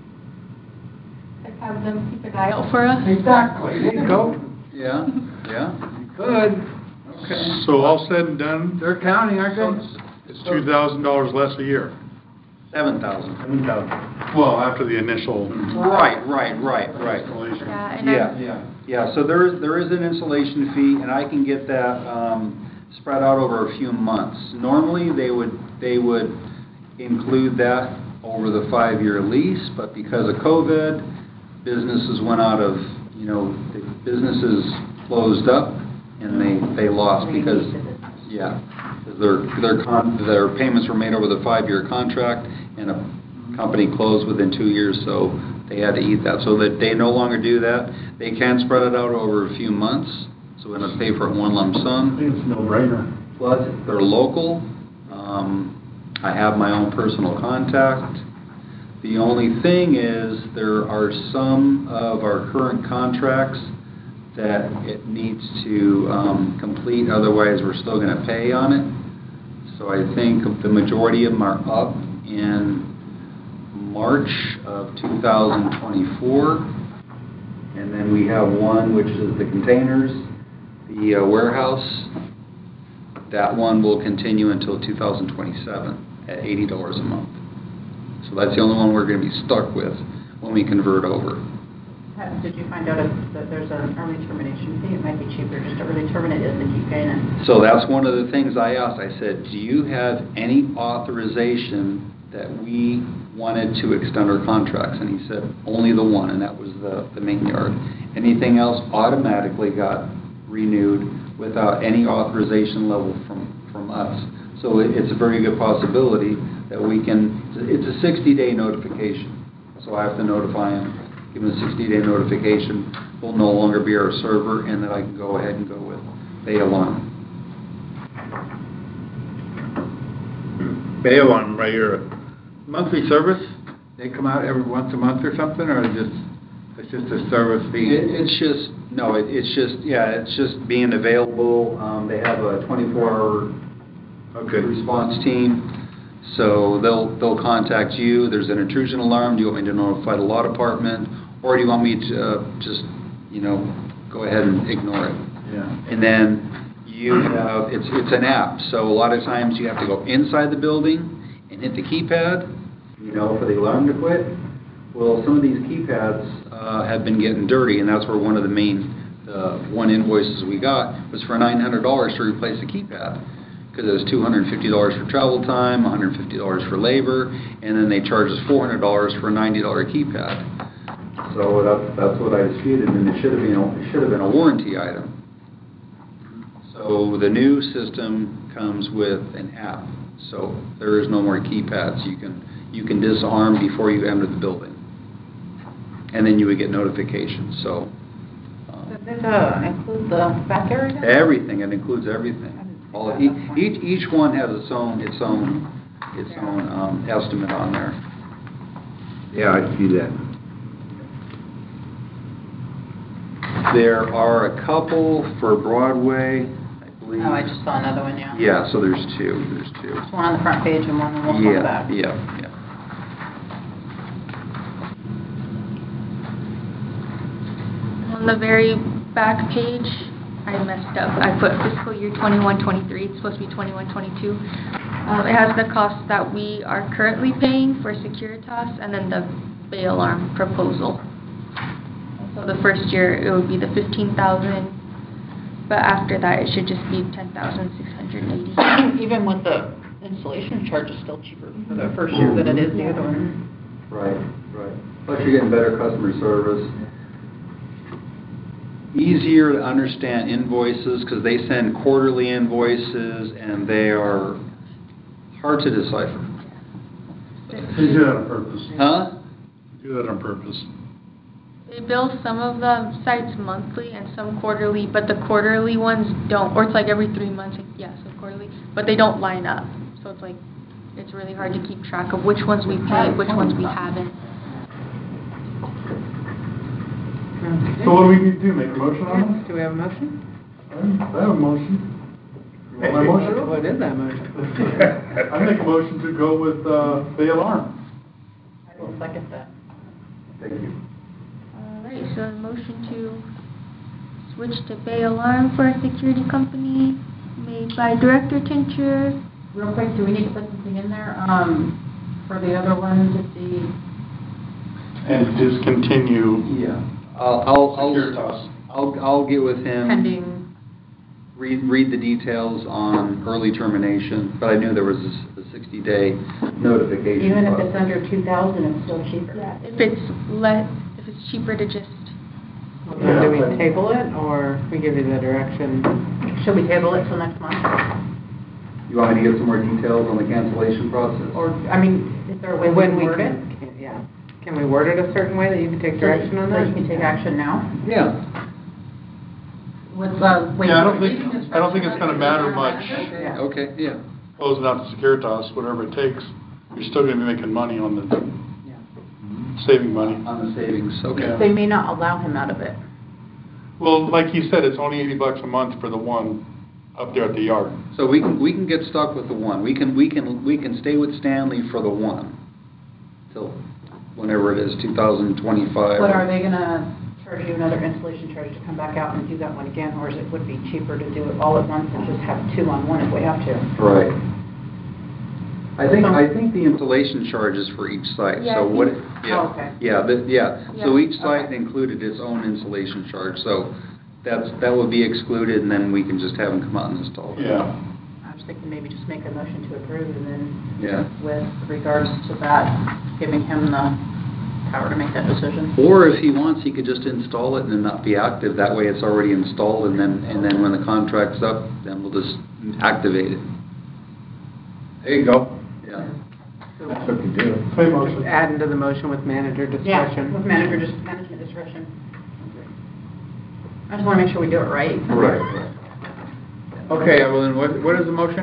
Like have them keep an eye out for us. Exactly. There you go. Yeah, yeah. You could. Okay. So all said and done, They're counting, aren't they? it's two thousand dollars less a year. Seven thousand. Seven thousand. Well, after the initial Right, right, right, right. installation. Yeah, and Yeah, I'm- yeah, yeah. So there is, there is an installation fee, and I can get that um, spread out over a few months. Normally, they would, they would include that over the five-year lease, but because of COVID, businesses went out of, you know, the businesses closed up, and they, they lost because, yeah, because their, their, con- their payments were made over the five-year contract, and a company closed within two years, so they had to eat that. So that they no longer do that. They can spread it out over a few months, so we're going to pay for it in one lump I sum. think it's a no-brainer. Plus, they're local. Um, I have my own personal contact. The only thing is there are some of our current contracts that it needs to um, complete, otherwise we're still going to pay on it. So I think the majority of them are up in March of two thousand twenty-four, and then we have one which is the containers, the uh, warehouse. That one will continue until two thousand twenty-seven, at eighty dollars a month. So that's the only one we're going to be stuck with when we convert over. Did you find out if that there's an early termination fee? It might be cheaper just to early terminate it than keep paying it. So that's one of the things I asked. I said, do you have any authorization that we wanted to extend our contracts? And he said, only the one, and that was the, the main yard. Anything else automatically got renewed without any authorization level from, from us. So it, it's a very good possibility that we can, it's a sixty-day notification. So I have to notify him. Give them a sixty-day notification, will no longer be our server, and then I can go ahead and go with Bay Alarm. Bay Alarm, right, your monthly service? They come out every once a month or something, or just it's just a service fee? It, it's just no, it, it's just yeah, it's just being available. Um, they have a twenty-four hour okay. response team. So they'll they'll contact you. There's an intrusion alarm. Do you want me to notify the law department, or do you want me to uh, just you know go ahead and ignore it? Yeah. And then you have it's it's an app. So a lot of times you have to go inside the building and hit the keypad, you know, for the alarm to quit. Well, some of these keypads uh, have been getting dirty, and that's where one of the main uh, one invoices we got was for nine hundred dollars to replace the keypad. Because it was two hundred fifty dollars for travel time, one hundred fifty dollars for labor, and then they charged us four hundred dollars for a ninety dollar keypad. So that's that's what I disputed, and it should have been a, it should have been a warranty item. So the new system comes with an app, so there is no more keypads. You can you can disarm before you enter the building, and then you would get notifications. So um, Does it uh, include the back area? everything. It includes everything. All each, each each one has its own its own its own um, estimate on there. Yeah, I see that. There are a couple for Broadway, I believe. Oh, I just saw another one, yeah. Yeah, so there's two. There's two. There's one on the front page and one almost on the Yeah, back. yeah, yeah. On the very back page, I messed up. I put fiscal year twenty-one twenty-three. It's supposed to be twenty-one twenty-two. Um, it has the costs that we are currently paying for Securitas and then the Bay Alarm proposal. So the first year it would be the fifteen thousand, but after that it should just be ten thousand six hundred eighty. Even with the installation charge is still cheaper for the first year than it is the other one. Right, right. Plus you're getting better customer service. Easier to understand invoices because they send quarterly invoices and they are hard to decipher. They do that on purpose. Huh? They do that on purpose. They bill some of the sites monthly and some quarterly, but the quarterly ones don't, or it's like every three months, like, yeah, so quarterly, but they don't line up. So it's like, it's really hard to keep track of which ones we pay, which ones we haven't. So what do we need to do, make a motion on this? Do we have a motion? I have a motion. You want my motion? What is that motion? I make a motion to go with uh, Bay Alarm. I will second that. Thank you. Alright, so a motion to switch to Bay Alarm for a security company made by Director Tincher. Real quick, do we need to put something in there, um, for the other one to see? And discontinue Yeah. I'll, I'll, I'll, Securitas. I'll, I'll get with him. Pending. Read, read the details on early termination, but I knew there was a sixty day notification. Even if process. it's under two thousand, it's still cheaper. Yeah, if it's less, if it's cheaper to just, Do we table it, or we give you the direction? Should we table it till next month? You want me to get some more details on the cancellation process? Or, I mean, is there a way we When can we word it? can, yeah. Can we word it a certain way that you can take So that- direction on So that? you can take action now? Yeah. With, uh, wait. Yeah, I don't think, I don't think it's gonna matter much Yeah. Okay, yeah. closing out the Securitas, whatever it takes. You're still gonna be making money on the, saving money. On the savings, okay. They may not allow him out of it. Well, like he said, it's only eighty bucks a month for the one up there at the yard. So we can, we can get stuck with the one. We can, we can, we can stay with Stanley for the one till whenever it is, two thousand twenty-five. But are they gonna charge you another installation charge to come back out and do that one again, or is it, would it be cheaper to do it all at once and just have two on one if we have to? Right. I think, I think the installation charge is for each site, Yeah, so I what, think- it- Oh, yeah, okay. yeah, the- yeah. So Yeah. each site Okay. included its own installation charge, so that's, that would be excluded, and then we can just have them come out and install it. Yeah. I was thinking maybe just make a motion to approve and then Yeah. with regards to that, giving him the power to make that decision. Or if he wants, he could just install it and then not be active, that way it's already installed, and then, and then when the contract's up, then we'll just activate it. There you go. Yeah. That's what you do. Same motion. Add into the motion with manager Yeah, discretion. with manager, just management discretion. I just want to make sure we do it right. Right. Okay, well then, what, what is the motion?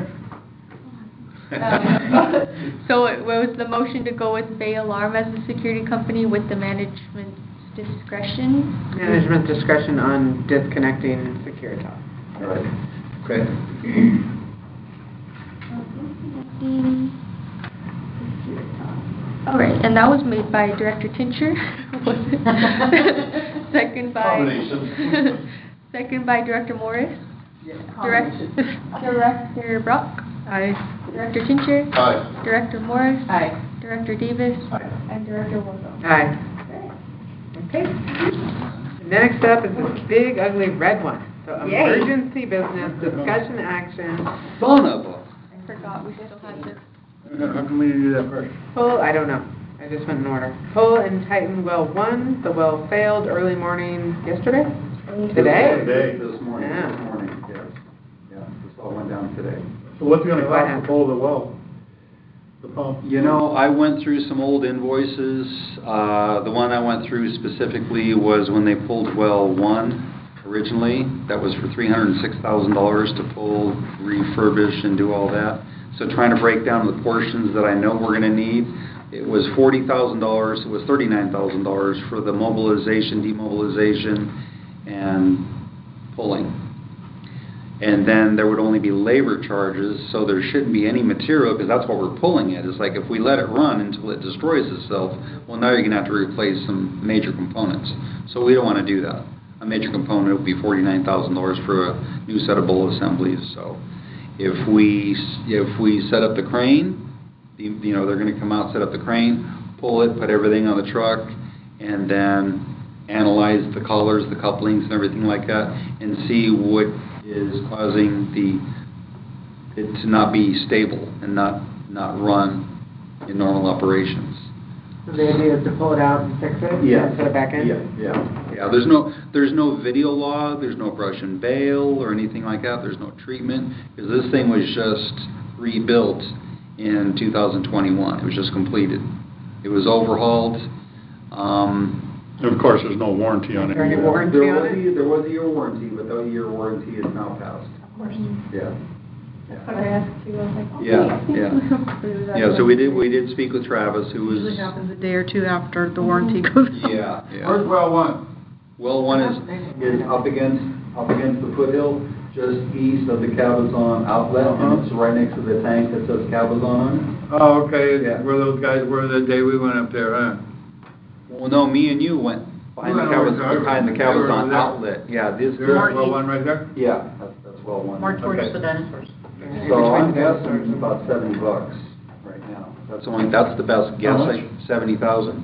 Um, So it was the motion to go with Bay Alarm as the security company with the management's discretion? Management discretion on disconnecting Securitas. All right. Okay. All right, and that was made by Director Tincher. Was it? Second by... Combination. Second by Director Morris. Direct, Combination. Director Brock. Aye. Director Tincher. Aye. Director Morris. Aye. Director Davis. Aye. And Director Wargo. Aye. Okay. Next up is this big, ugly red one. So Yay. emergency business, discussion action. Son of a. I forgot we still had this. How come we didn't do that first? Pull, I don't know. I just went in order. Pull and tighten well one. The well failed early morning yesterday? Today? Today. This morning, Yeah. this morning, yes. Yeah, this all went down today. So what's it gonna What cost happened? to pull the well? The pump? You know, I went through some old invoices. Uh, the one I went through specifically was when they pulled well one originally. That was for three hundred six thousand dollars to pull, refurbish, and do all that. So trying to break down the portions that I know we're gonna need, it was forty thousand dollars, it was thirty-nine thousand dollars for the mobilization, demobilization, and pulling. And then there would only be labor charges, so there shouldn't be any material, because that's what we're pulling it. It's like if we let it run until it destroys itself, well, now you're gonna have to replace some major components. So we don't wanna do that. A major component would be forty-nine thousand dollars for a new set of bowl assemblies, so. If we, if we set up the crane, you you know, they're gonna come out, set up the crane, pull it, put everything on the truck, and then analyze the collars, the couplings, and everything like that, and see what is causing the, it to not be stable and not, not run in normal operations. So the idea is to pull it out and fix it? Yeah. And put it back in? Yeah, yeah, yeah. There's no, there's no video log, there's no brush and bail or anything like that. There's no treatment, because this thing was just rebuilt in two thousand twenty-one. It was just completed. It was overhauled. Um, And of course, there's no warranty on Is there any it. warranty there on was it? a, there was a year warranty, but that year warranty is now passed. Of course. Yeah. That's what I asked too. I was like, okay, Yeah, I think yeah. we- Yeah, so we did, we did speak with Travis, who was. Usually happens a day or two after the warranty goes out. Yeah, yeah. Where's well one? Well, one is, is up against, up against the foothill, just east of the Cabazon outlet, and Uh-huh. it's right next to the tank that says Cabazon on it. Oh, okay, Yeah. where those guys were the day we went up there, huh? Well, no, me and you went behind the Well, I was- Cabazon, behind the they were over Cabazon there. outlet, yeah, this. There's well one right there? Yeah, that's, that's well one. More towards Okay. the dinosaurs. So I'm guessing it's about seventy bucks right now. That's only, that's the best guess, much? like seventy thousand.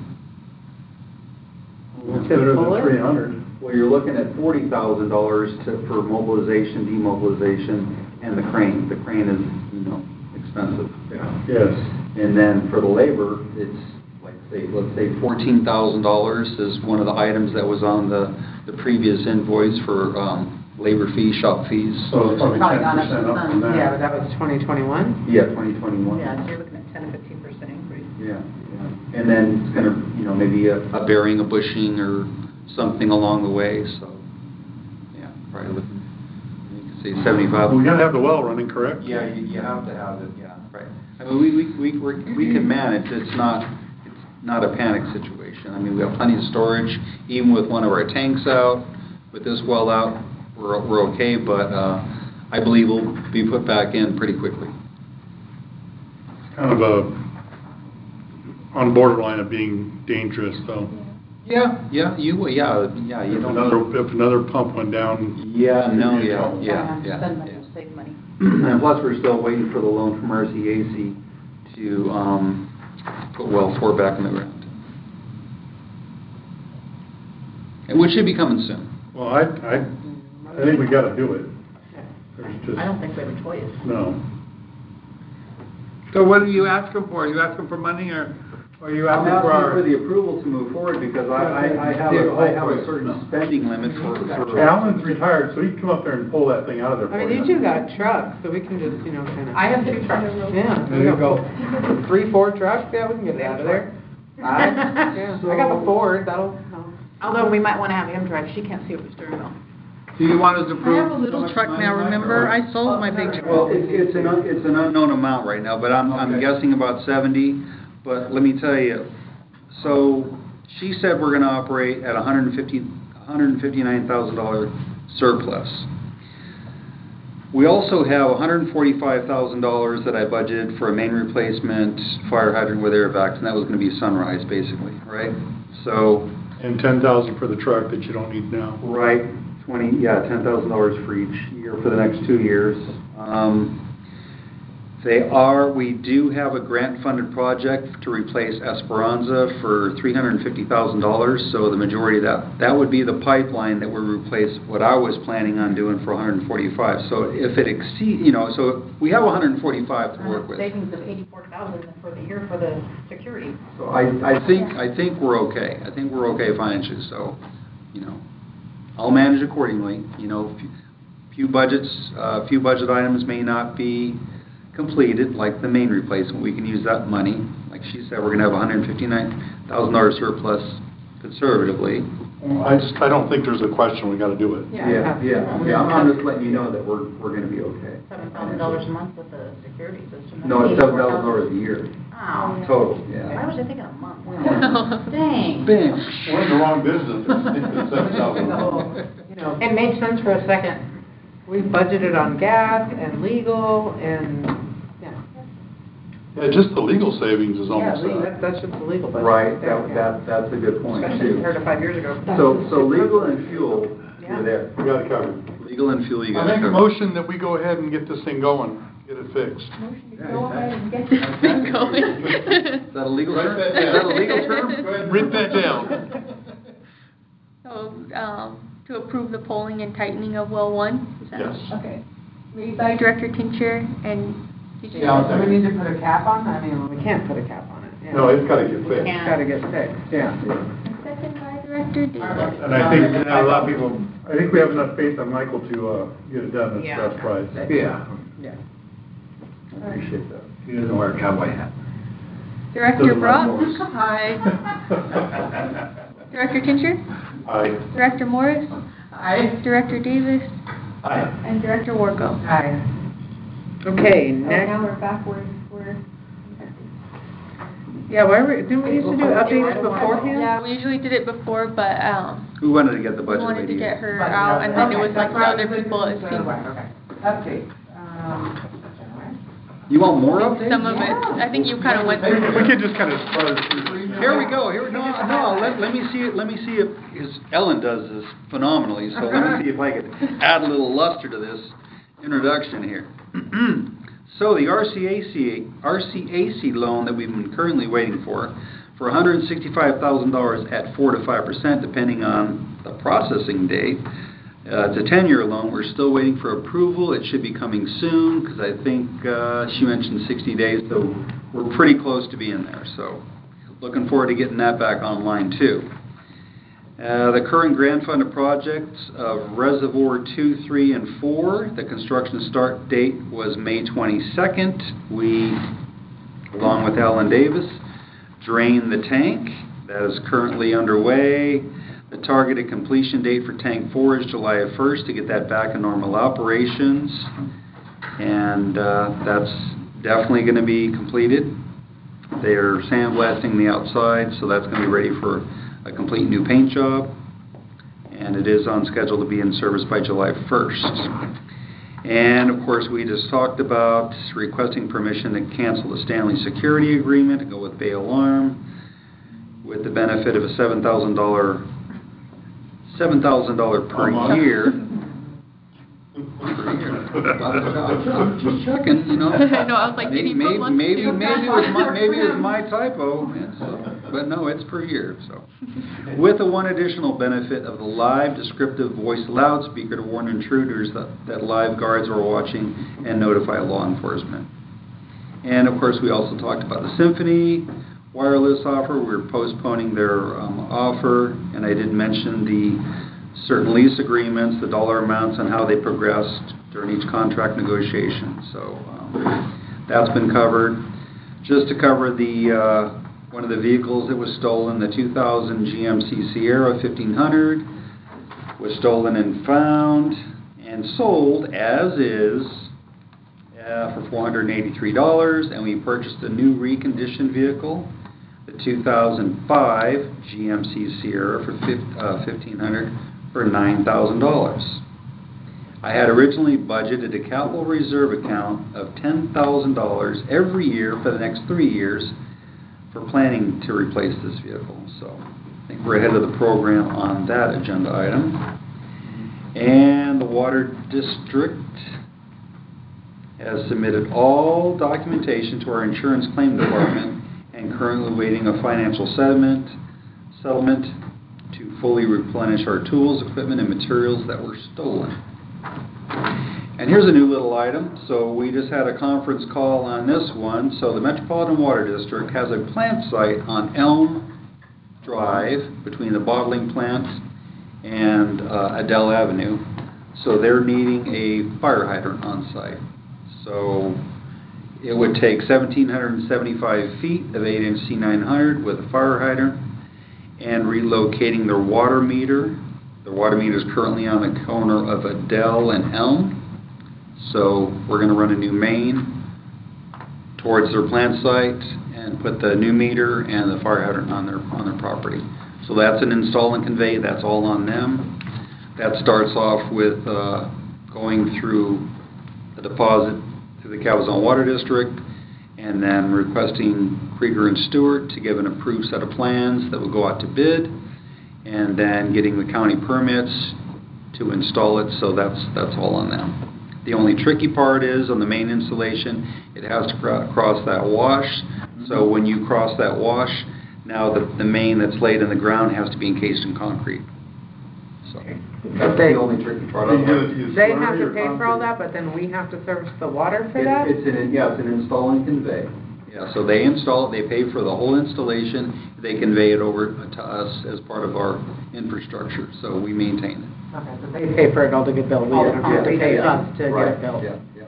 Well, it's better Pull it? than three hundred. Well, you're looking at forty thousand dollars to, for mobilization, demobilization, and the crane. The crane is, you know, expensive. Yeah. Yes. And then for the labor, it's like, say, let's say fourteen thousand dollars is one of the items that was on the, the previous invoice for, um, labor fees, shop fees. So it's probably Probably ten gone up percent up some. from that. Yeah, but that was twenty twenty-one? Yeah, twenty twenty-one. Yeah, so you're looking at ten to fifteen percent increase. Yeah, yeah. And then it's gonna, you know, maybe a, a bearing, a bushing, or something along the way, so, yeah, probably looking, you could say seventy-five. We gotta have the well running, correct? Yeah, you, you have to have it, yeah, right. I mean, we, we, we, we're- we can manage, it's not, it's not a panic situation. I mean, we have plenty of storage, even with one of our tanks out, with this well out, we're, we're okay, but, uh, I believe we'll be put back in pretty quickly. Kind of a, on borderline of being dangerous, though. Yeah, yeah, you, will, yeah, yeah, you If don't. another, if another pump went down. Yeah, no, you'd be in yeah, trouble. yeah, Spend yeah. money, yeah. save money. And plus, we're still waiting for the loan from R C A C to um, put well four back in the ground. And which should be coming soon. Well, I, I, I think we gotta do it. There's just, I don't think we have a choice. no. So what are you asking for? Are you asking for money, or or are you I'm asking for asking our... for the approval to move forward because I, I, I have a, I have a certain spending limit for, for. Alan's retired, so he can come up there and pull that thing out of there for I you. mean, you two got trucks, so we can just, you know, kind of. I have two trucks. Yeah. There you go. Three, four trucks, yeah, we can get it out of there. I- Yeah, I got the Ford, that'll, that'll- Although we might want to have him drive, she can't see over the steering wheel. Do you want us to I approve? have a little truck now, remember? I sold my big truck. Well, it's, it's an, un- it's an unknown amount right now, but I'm, I'm Okay. guessing about seventy. But let me tell you, so she said we're gonna operate at a hundred and fifty, one hundred fifty-nine thousand dollar surplus. We also have one hundred forty-five thousand dollars that I budgeted for a main replacement, fire hydrant with air vacs, and that was gonna be Sunrise, basically, right? So. And ten thousand for the truck that you don't need now. Right, twenty, yeah, ten thousand dollars for each year for the next two years. Um, They are, we do have a grant-funded project to replace Esperanza for three hundred fifty thousand dollars, so the majority of that, that would be the pipeline that would replace what I was planning on doing for one hundred forty-five. So if it exceed, you know, so we have one hundred forty-five to work with. Savings of eighty-four thousand for the year for the security. So I, I think, I think we're okay. I think we're okay financially, so, you know, I'll manage accordingly. You know, few, few budgets, uh, few budget items may not be completed, like the main replacement. We can use that money. Like she said, we're gonna have one hundred fifty-nine thousand dollars surplus conservatively. I just, I don't think there's a question, we gotta do it. Yeah, yeah, yeah. I'm, I'm just letting you know that we're, we're gonna be okay. Seven thousand dollars a month with the security system. No, it's seven thousand dollars a year. Oh. Total, Why yeah. was I thinking a month? Dang. Bam. We're in the wrong business. It's seven thousand. you know, It made sense for a second. we budgeted on gas and legal and, yeah. Yeah, just the legal savings is almost Yeah, that. that- that's just the legal budget. Right, there, that, yeah. that, that's a good point Especially too. compared to five years ago. So, so legal and fuel, Yeah. you're there. We got it covered. Legal and fuel, you I got it make a covered. motion that we go ahead and get this thing going, get it fixed. Go ahead and get this thing going. Is that a legal Write term? that Is down. that a legal term? Go ahead and write that down. So, um, to approve the polling and tightening of well one? Is that- Yes. Okay. Made by Director Tincher and, did you? Yeah, do we need to put a cap on? I mean, we can't put a cap on it. yeah. No, it's gotta get We fixed. can't. It's gotta get fixed, yeah. Second by Director Davis. And I think, and a lot of people, I think we have enough faith on Michael to, uh, get it done at the Yeah. best price. Yeah, Yeah. I appreciate that. he doesn't wear a cowboy hat. Director Doesn't Brock? like Morris. Aye. Director Tincher? Aye. Director Morris? Aye. Director Davis? Aye. And Director Warco? Aye. Okay, Oh, now next, we're backwards, we're. yeah, why were, didn't we used to do updates beforehand? Yeah, we usually did it before, but, um, We wanted to get the we budget wanted to ready. get her Budget, out, and then it okay, was like that's the why I other was people, it thinking seemed. okay. Updates, um, You want more updates? Some of it, I think you kind of went through. We could just kind of buzz through this. Here we go, here we go. No, no, let, let me see it, let me see if, because Ellen does this phenomenally, so let me see if I could add a little luster to this introduction here. So the R C A C, R C A C loan that we've been currently waiting for, for one hundred sixty-five thousand dollars at four to five percent depending on the processing date. Uh, it's a ten-year loan. We're still waiting for approval. It should be coming soon because I think uh, she mentioned sixty days, so we're pretty close to being there. So looking forward to getting that back online too. Uh, the current grant funded projects of Reservoir two, three, and four, the construction start date was May twenty-second. We, along with Alan Davis, drained the tank. That is currently underway. The targeted completion date for tank four is July first to get that back in normal operations. And uh, that's definitely going to be completed. They are sandblasting the outside, so that's going to be ready for a complete new paint job. And it is on schedule to be in service by July first. And of course, we just talked about requesting permission to cancel the Stanley Security Agreement to go with Bay Alarm with the benefit of a seven thousand dollars seven thousand dollars per year. Per year. I'm just checking, you know. I know, I was like, did he Maybe, put one? maybe, maybe it was my, maybe it was my typo, yeah, so, but no, it's per year, so. With the one additional benefit of the live descriptive voice loudspeaker to warn intruders that, that live guards are watching and notify law enforcement. And of course, we also talked about the Symphony wireless offer. We're postponing their um, offer, and I did mention the certain lease agreements, the dollar amounts, and how they progressed during each contract negotiation. So um, that's been covered. Just to cover the uh, one of the vehicles that was stolen, the two thousand G M C Sierra fifteen hundred, was stolen and found and sold as is uh, for four hundred eighty-three dollars, and we purchased a new reconditioned vehicle, the two thousand five G M C Sierra for fifteen hundred dollars for nine thousand dollars. I had originally budgeted a capital reserve account of ten thousand dollars every year for the next three years for planning to replace this vehicle. So I think we're ahead of the program on that agenda item. And the Water District has submitted all documentation to our insurance claim department and currently waiting a financial settlement settlement to fully replenish our tools, equipment, and materials that were stolen. And here's a new little item. So we just had a conference call on this one. So the Metropolitan Water District has a plant site on Elm Drive between the bottling plant and uh, Adele Avenue. So they're needing a fire hydrant on site. So it would take one thousand seven hundred seventy-five feet of eight inch C nine hundred with a fire hydrant and relocating their water meter. The water meter is currently on the corner of Adele and Elm. So we're going to run a new main towards their plant site and put the new meter and the fire hydrant on their on their property. So that's an install and convey. That's all on them. That starts off with uh, going through a deposit to the Cabazon Water District and then requesting Krieger and Stewart to give an approved set of plans that will go out to bid, and then getting the county permits to install it. So that's that's all on them. The only tricky part is on the main installation, it has to cr cross that wash. So when you cross that wash, now the, the main that's laid in the ground has to be encased in concrete. So that's they, the only tricky part. They have to pay for all that, but then we have to service the water for it, that? It's an, yeah, it's an install and convey. Yeah, so they install it, they pay for the whole installation, they convey it over to us as part of our infrastructure, so we maintain it. Okay, so they pay for it all to get built, we don't have to pay us to right. get it built. Yeah, yeah.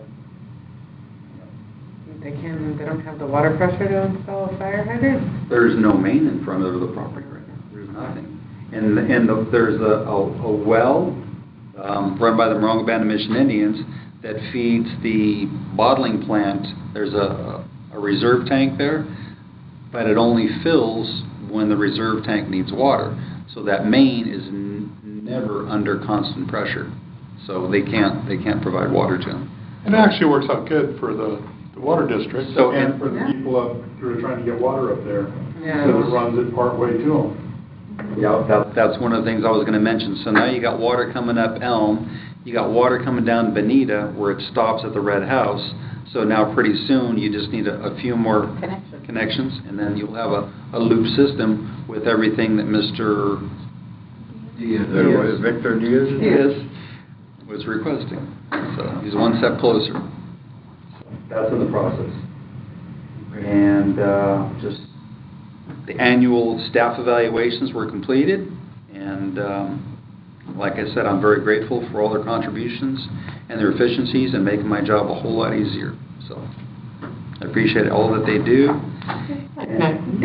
They can, they don't have the water pressure to install a fire hydrant? There's no main in front of the property right now, there's nothing. And, and the, there's a, a, a well um, run by the Morongo Band of Mission Indians that feeds the bottling plant. There's a, a reserve tank there, but it only fills when the reserve tank needs water. So that main is n never under constant pressure. So they can't they can't provide water to them. And it actually works out good for the, the water district so, and, and for the yeah. people up who are trying to get water up there. Yeah. Because it runs it part way to them. Yeah, that, that's one of the things I was going to mention. So now you got water coming up Elm, you got water coming down Bonita where it stops at the Red House. So now pretty soon you just need a, a few more Connection. connections, and then you'll have a, a loop system with everything that Mister Diaz, Diaz. Victor Diaz? Diaz was requesting. So he's one step closer. So that's in the process. And uh, just the annual staff evaluations were completed, and um, like I said, I'm very grateful for all their contributions and their efficiencies and making my job a whole lot easier. So I appreciate all that they do. And,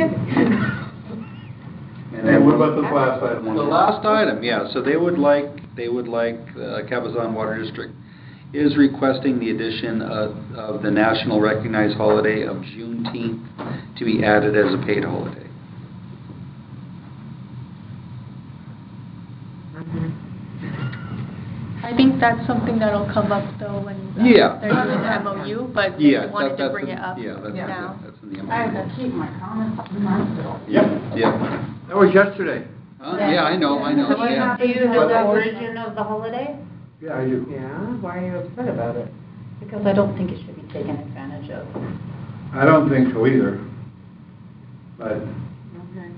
and then what about this last item? The last item, yeah. So they would like they would like uh, Cabazon Water District is requesting the addition of, of the national recognized holiday of Juneteenth to be added as a paid holiday. I think that's something that'll come up though when uh, Yeah. there's an M O U, but they Yeah, wanted that, to bring in, it up yeah, that's, now. yeah, that's in the M I O U. have to keep my comments to myself. Yep, yep. That was yesterday. Uh, yeah, I know, I know. Do you Yeah. do you know the origin of the holiday? Yeah, I do. Yeah, why are you upset about it? Because I don't think it should be taken advantage of. I don't think so either. But Okay.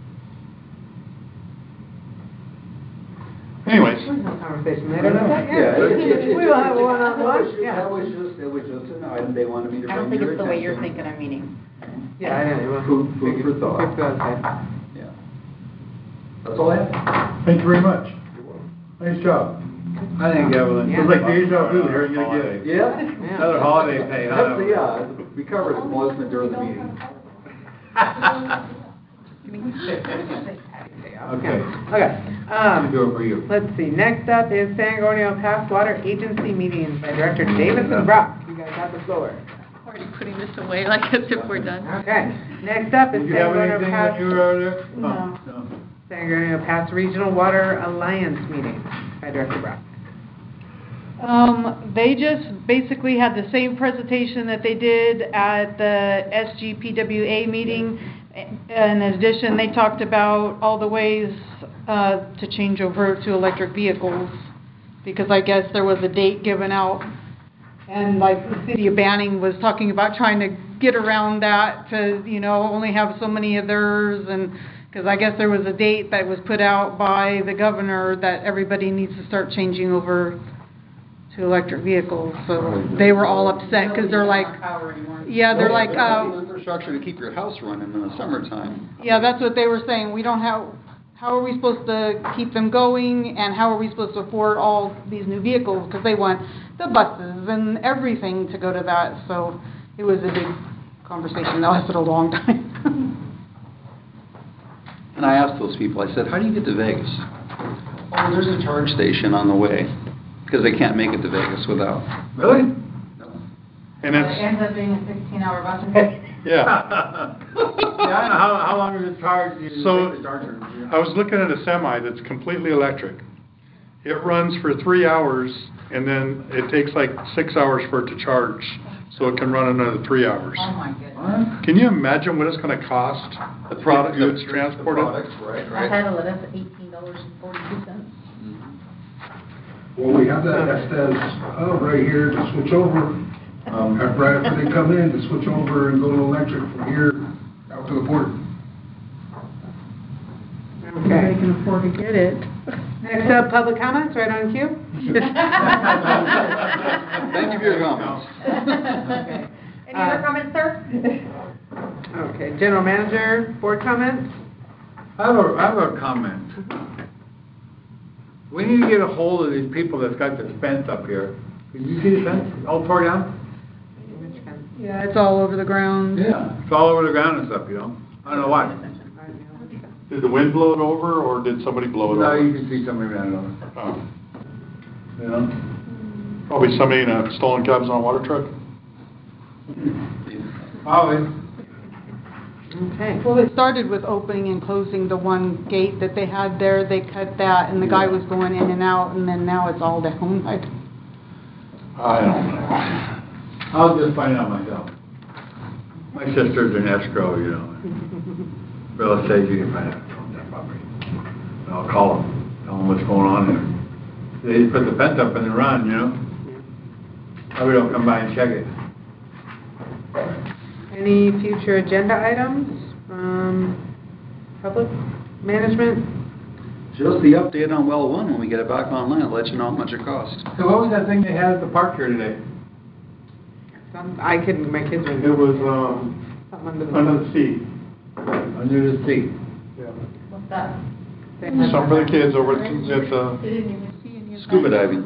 Anyways, We'll have a conversation later about that, Yeah, yeah. it- it- it- We will have a it- one-on-one, That yeah. was just, it was just an item they wanted me to I don't bring think to it's your the way you're attention. thinking, I'm meaning. Yeah, I know. Well, Food, food for Food for thought. thought. Yeah. That's all I have. thank you very much. Nice job. I think Evelyn, Yeah. it's like deja vu here, you Holiday. get Yeah? Yeah. another holiday pay. huh? That's, yeah, we covered it mostly during the meeting. Okay. Okay, I'll um, do it for you. let's see, next up is San Gornio Past Water Agency meetings by Director Davison Brock. You guys have the floor. Already putting this away like as if we're done. Okay, next up is Did San you have Gornio anything Past, that you were there? No. No. San Gornio Past Regional Water Alliance meeting by Director Brock. Um, they just basically had the same presentation that they did at the S G P W A meeting. In addition, they talked about all the ways, uh, to change over to electric vehicles. Because I guess there was a date given out, and like the city of Banning was talking about trying to get around that to, you know, only have so many of theirs, and, because I guess there was a date that was put out by the governor that everybody needs to start changing over to electric vehicles, so they were all upset, because they're like, yeah, they're like, There's no uh, infrastructure to keep your house running in the summertime. yeah, that's what they were saying, we don't have, how are we supposed to keep them going, and how are we supposed to afford all these new vehicles, because they want the buses and everything to go to that, so it was a big conversation that lasted a long time. And I asked those people, I said, how do you get to Vegas? Oh, there's a charge station on the way, because they can't make it to Vegas without. Really? No. and It it's, ends up being a sixteen hour bus ride. yeah. Yeah, I don't know, how, how long does it charge you to So, take the charger? I was looking at a semi that's completely electric. It runs for three hours, and then it takes like six hours for it to charge, so it can run another three hours. Oh, my goodness. What? Can you imagine what it's gonna cost, the product The- that's the- the transported? products, right, I right. had a letter for eighteen dollars and forty-two cents. Well, we have that, that says, oh, right here, to switch over, um, after- right after they come in, to switch over and go to electric from here out to the port. Okay. can afford to get it. Next up, public comments, right on cue. Thank you for your comments. Okay. Any other Uh, comments, sir? Okay, general manager, board comments? I have a, I have a comment. We need to get a hold of these people that's got this fence up here. Can you see the fence all tore down? Yeah, it's all over the ground. Yeah. It's all over the ground and stuff, you know? I don't know why. Did the wind blow it over, or did somebody blow it Now over? you can see somebody around it. Oh, You know? probably somebody in a stolen cabs on a water truck? Probably. Okay. Well, it started with opening and closing the one gate that they had there. They cut that, and the guy was going in and out, and then now it's all down. I- I don't know. I'll just find out myself. My sister's in escrow, you know. Real estate, you can find out on that property. And I'll call them, tell them what's going on there. They just put the fence up and then run, you know? Probably don't come by and check it. Any future agenda items from public management? Just the update on well one, when we get it back online, I'll let you know how much it costs. So what was that thing they had at the park here today? Some, I couldn't, my kids were. It was, um, Something under the. under the sea. Under the sea. Yeah. What's that? Some for the kids over at, at, uh, Scuba diving.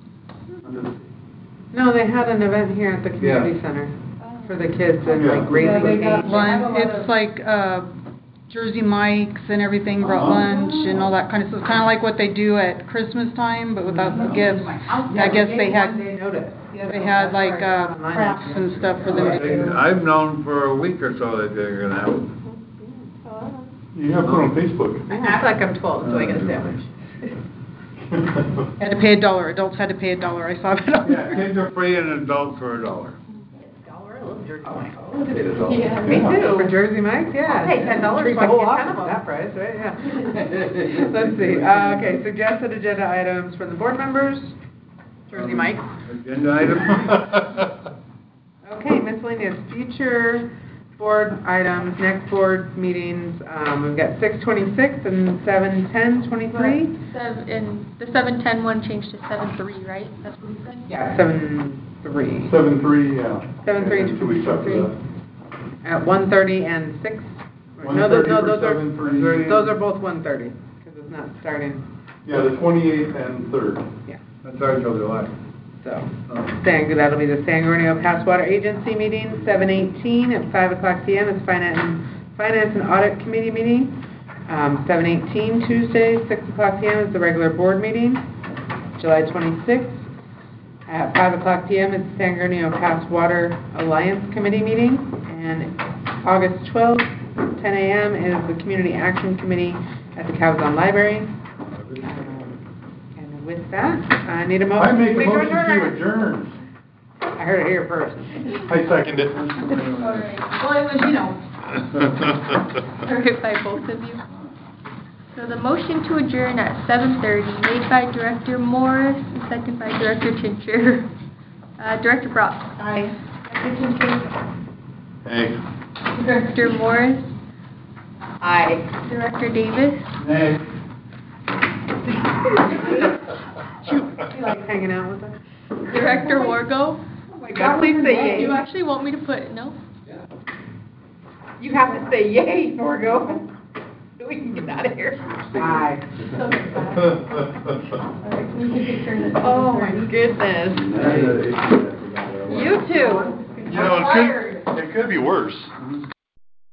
No, they had an event here at the community Yeah. center for the kids and Yeah. like Yeah, raising they got age. lunch. It's like, uh, Jersey Mike's and everything brought Uh-huh. lunch and all that kind of stuff. Kind of like what they do at Christmas time, but without the gifts. I guess they had, They noticed. they had like, uh, crafts and stuff for them to do. I've known for a week or so that they're gonna have it. you have put on Facebook. I act like I'm twelve, so I get a sandwich. Had to pay a dollar. Adults had to pay a dollar. I saw that on Yeah, there. kids are free and adults for a dollar. Dollar, I love Jersey Mike's. Yeah, me too. For Jersey Mike's, yeah. I'll pay ten dollars Treat so the I whole can get office ten of at them. that price, right, yeah. Let's see, uh, okay, suggested agenda items from the board members? Jersey Mike. Agenda item? Okay, miscellaneous future board items, next board meetings, um, we've got six twenty-six and seven ten twenty-three. Seven, and the seven ten one changed to seven three, right? That's what we said? Yeah, seven three. Seven, three, yeah. Seven, three, And then two weeks after three. that. At one thirty and six. One No, those, thirty no, for those are, seven, three. those are both one thirty, because it's not starting, Yeah, the twenty-eighth and third. yeah. That's already till July. So, San, that'll be the San Gornio Pass Water Agency meeting, seven eighteen at five o'clock P M is Finance and, Finance and Audit Committee meeting. Um, seven eighteen Tuesday, six o'clock P M is the regular board meeting. July twenty-sixth at five o'clock P M is the San Gornio Pass Water Alliance Committee meeting. And August twelfth, ten A M is the Community Action Committee at the Cabazon Library. And with that, I need a motion. I make a We motion to adjourn. adjourn. I heard it here first. I second it. Well, it was, you know. Heard by both of you. So the motion to adjourn at seven thirty, made by Director Morris, and second by Director Tincher. Uh, Director Brock. Aye. Director Tincher. Hey. Director Morris. Aye. Director Davis. Hey. You like hanging out with us? Director Wargo. Oh my God, please say yay. You actually want me to put no? You have to say yay, Norgo. We can get out of here. Aye. Oh my goodness. You too. You know, it could, it could be worse.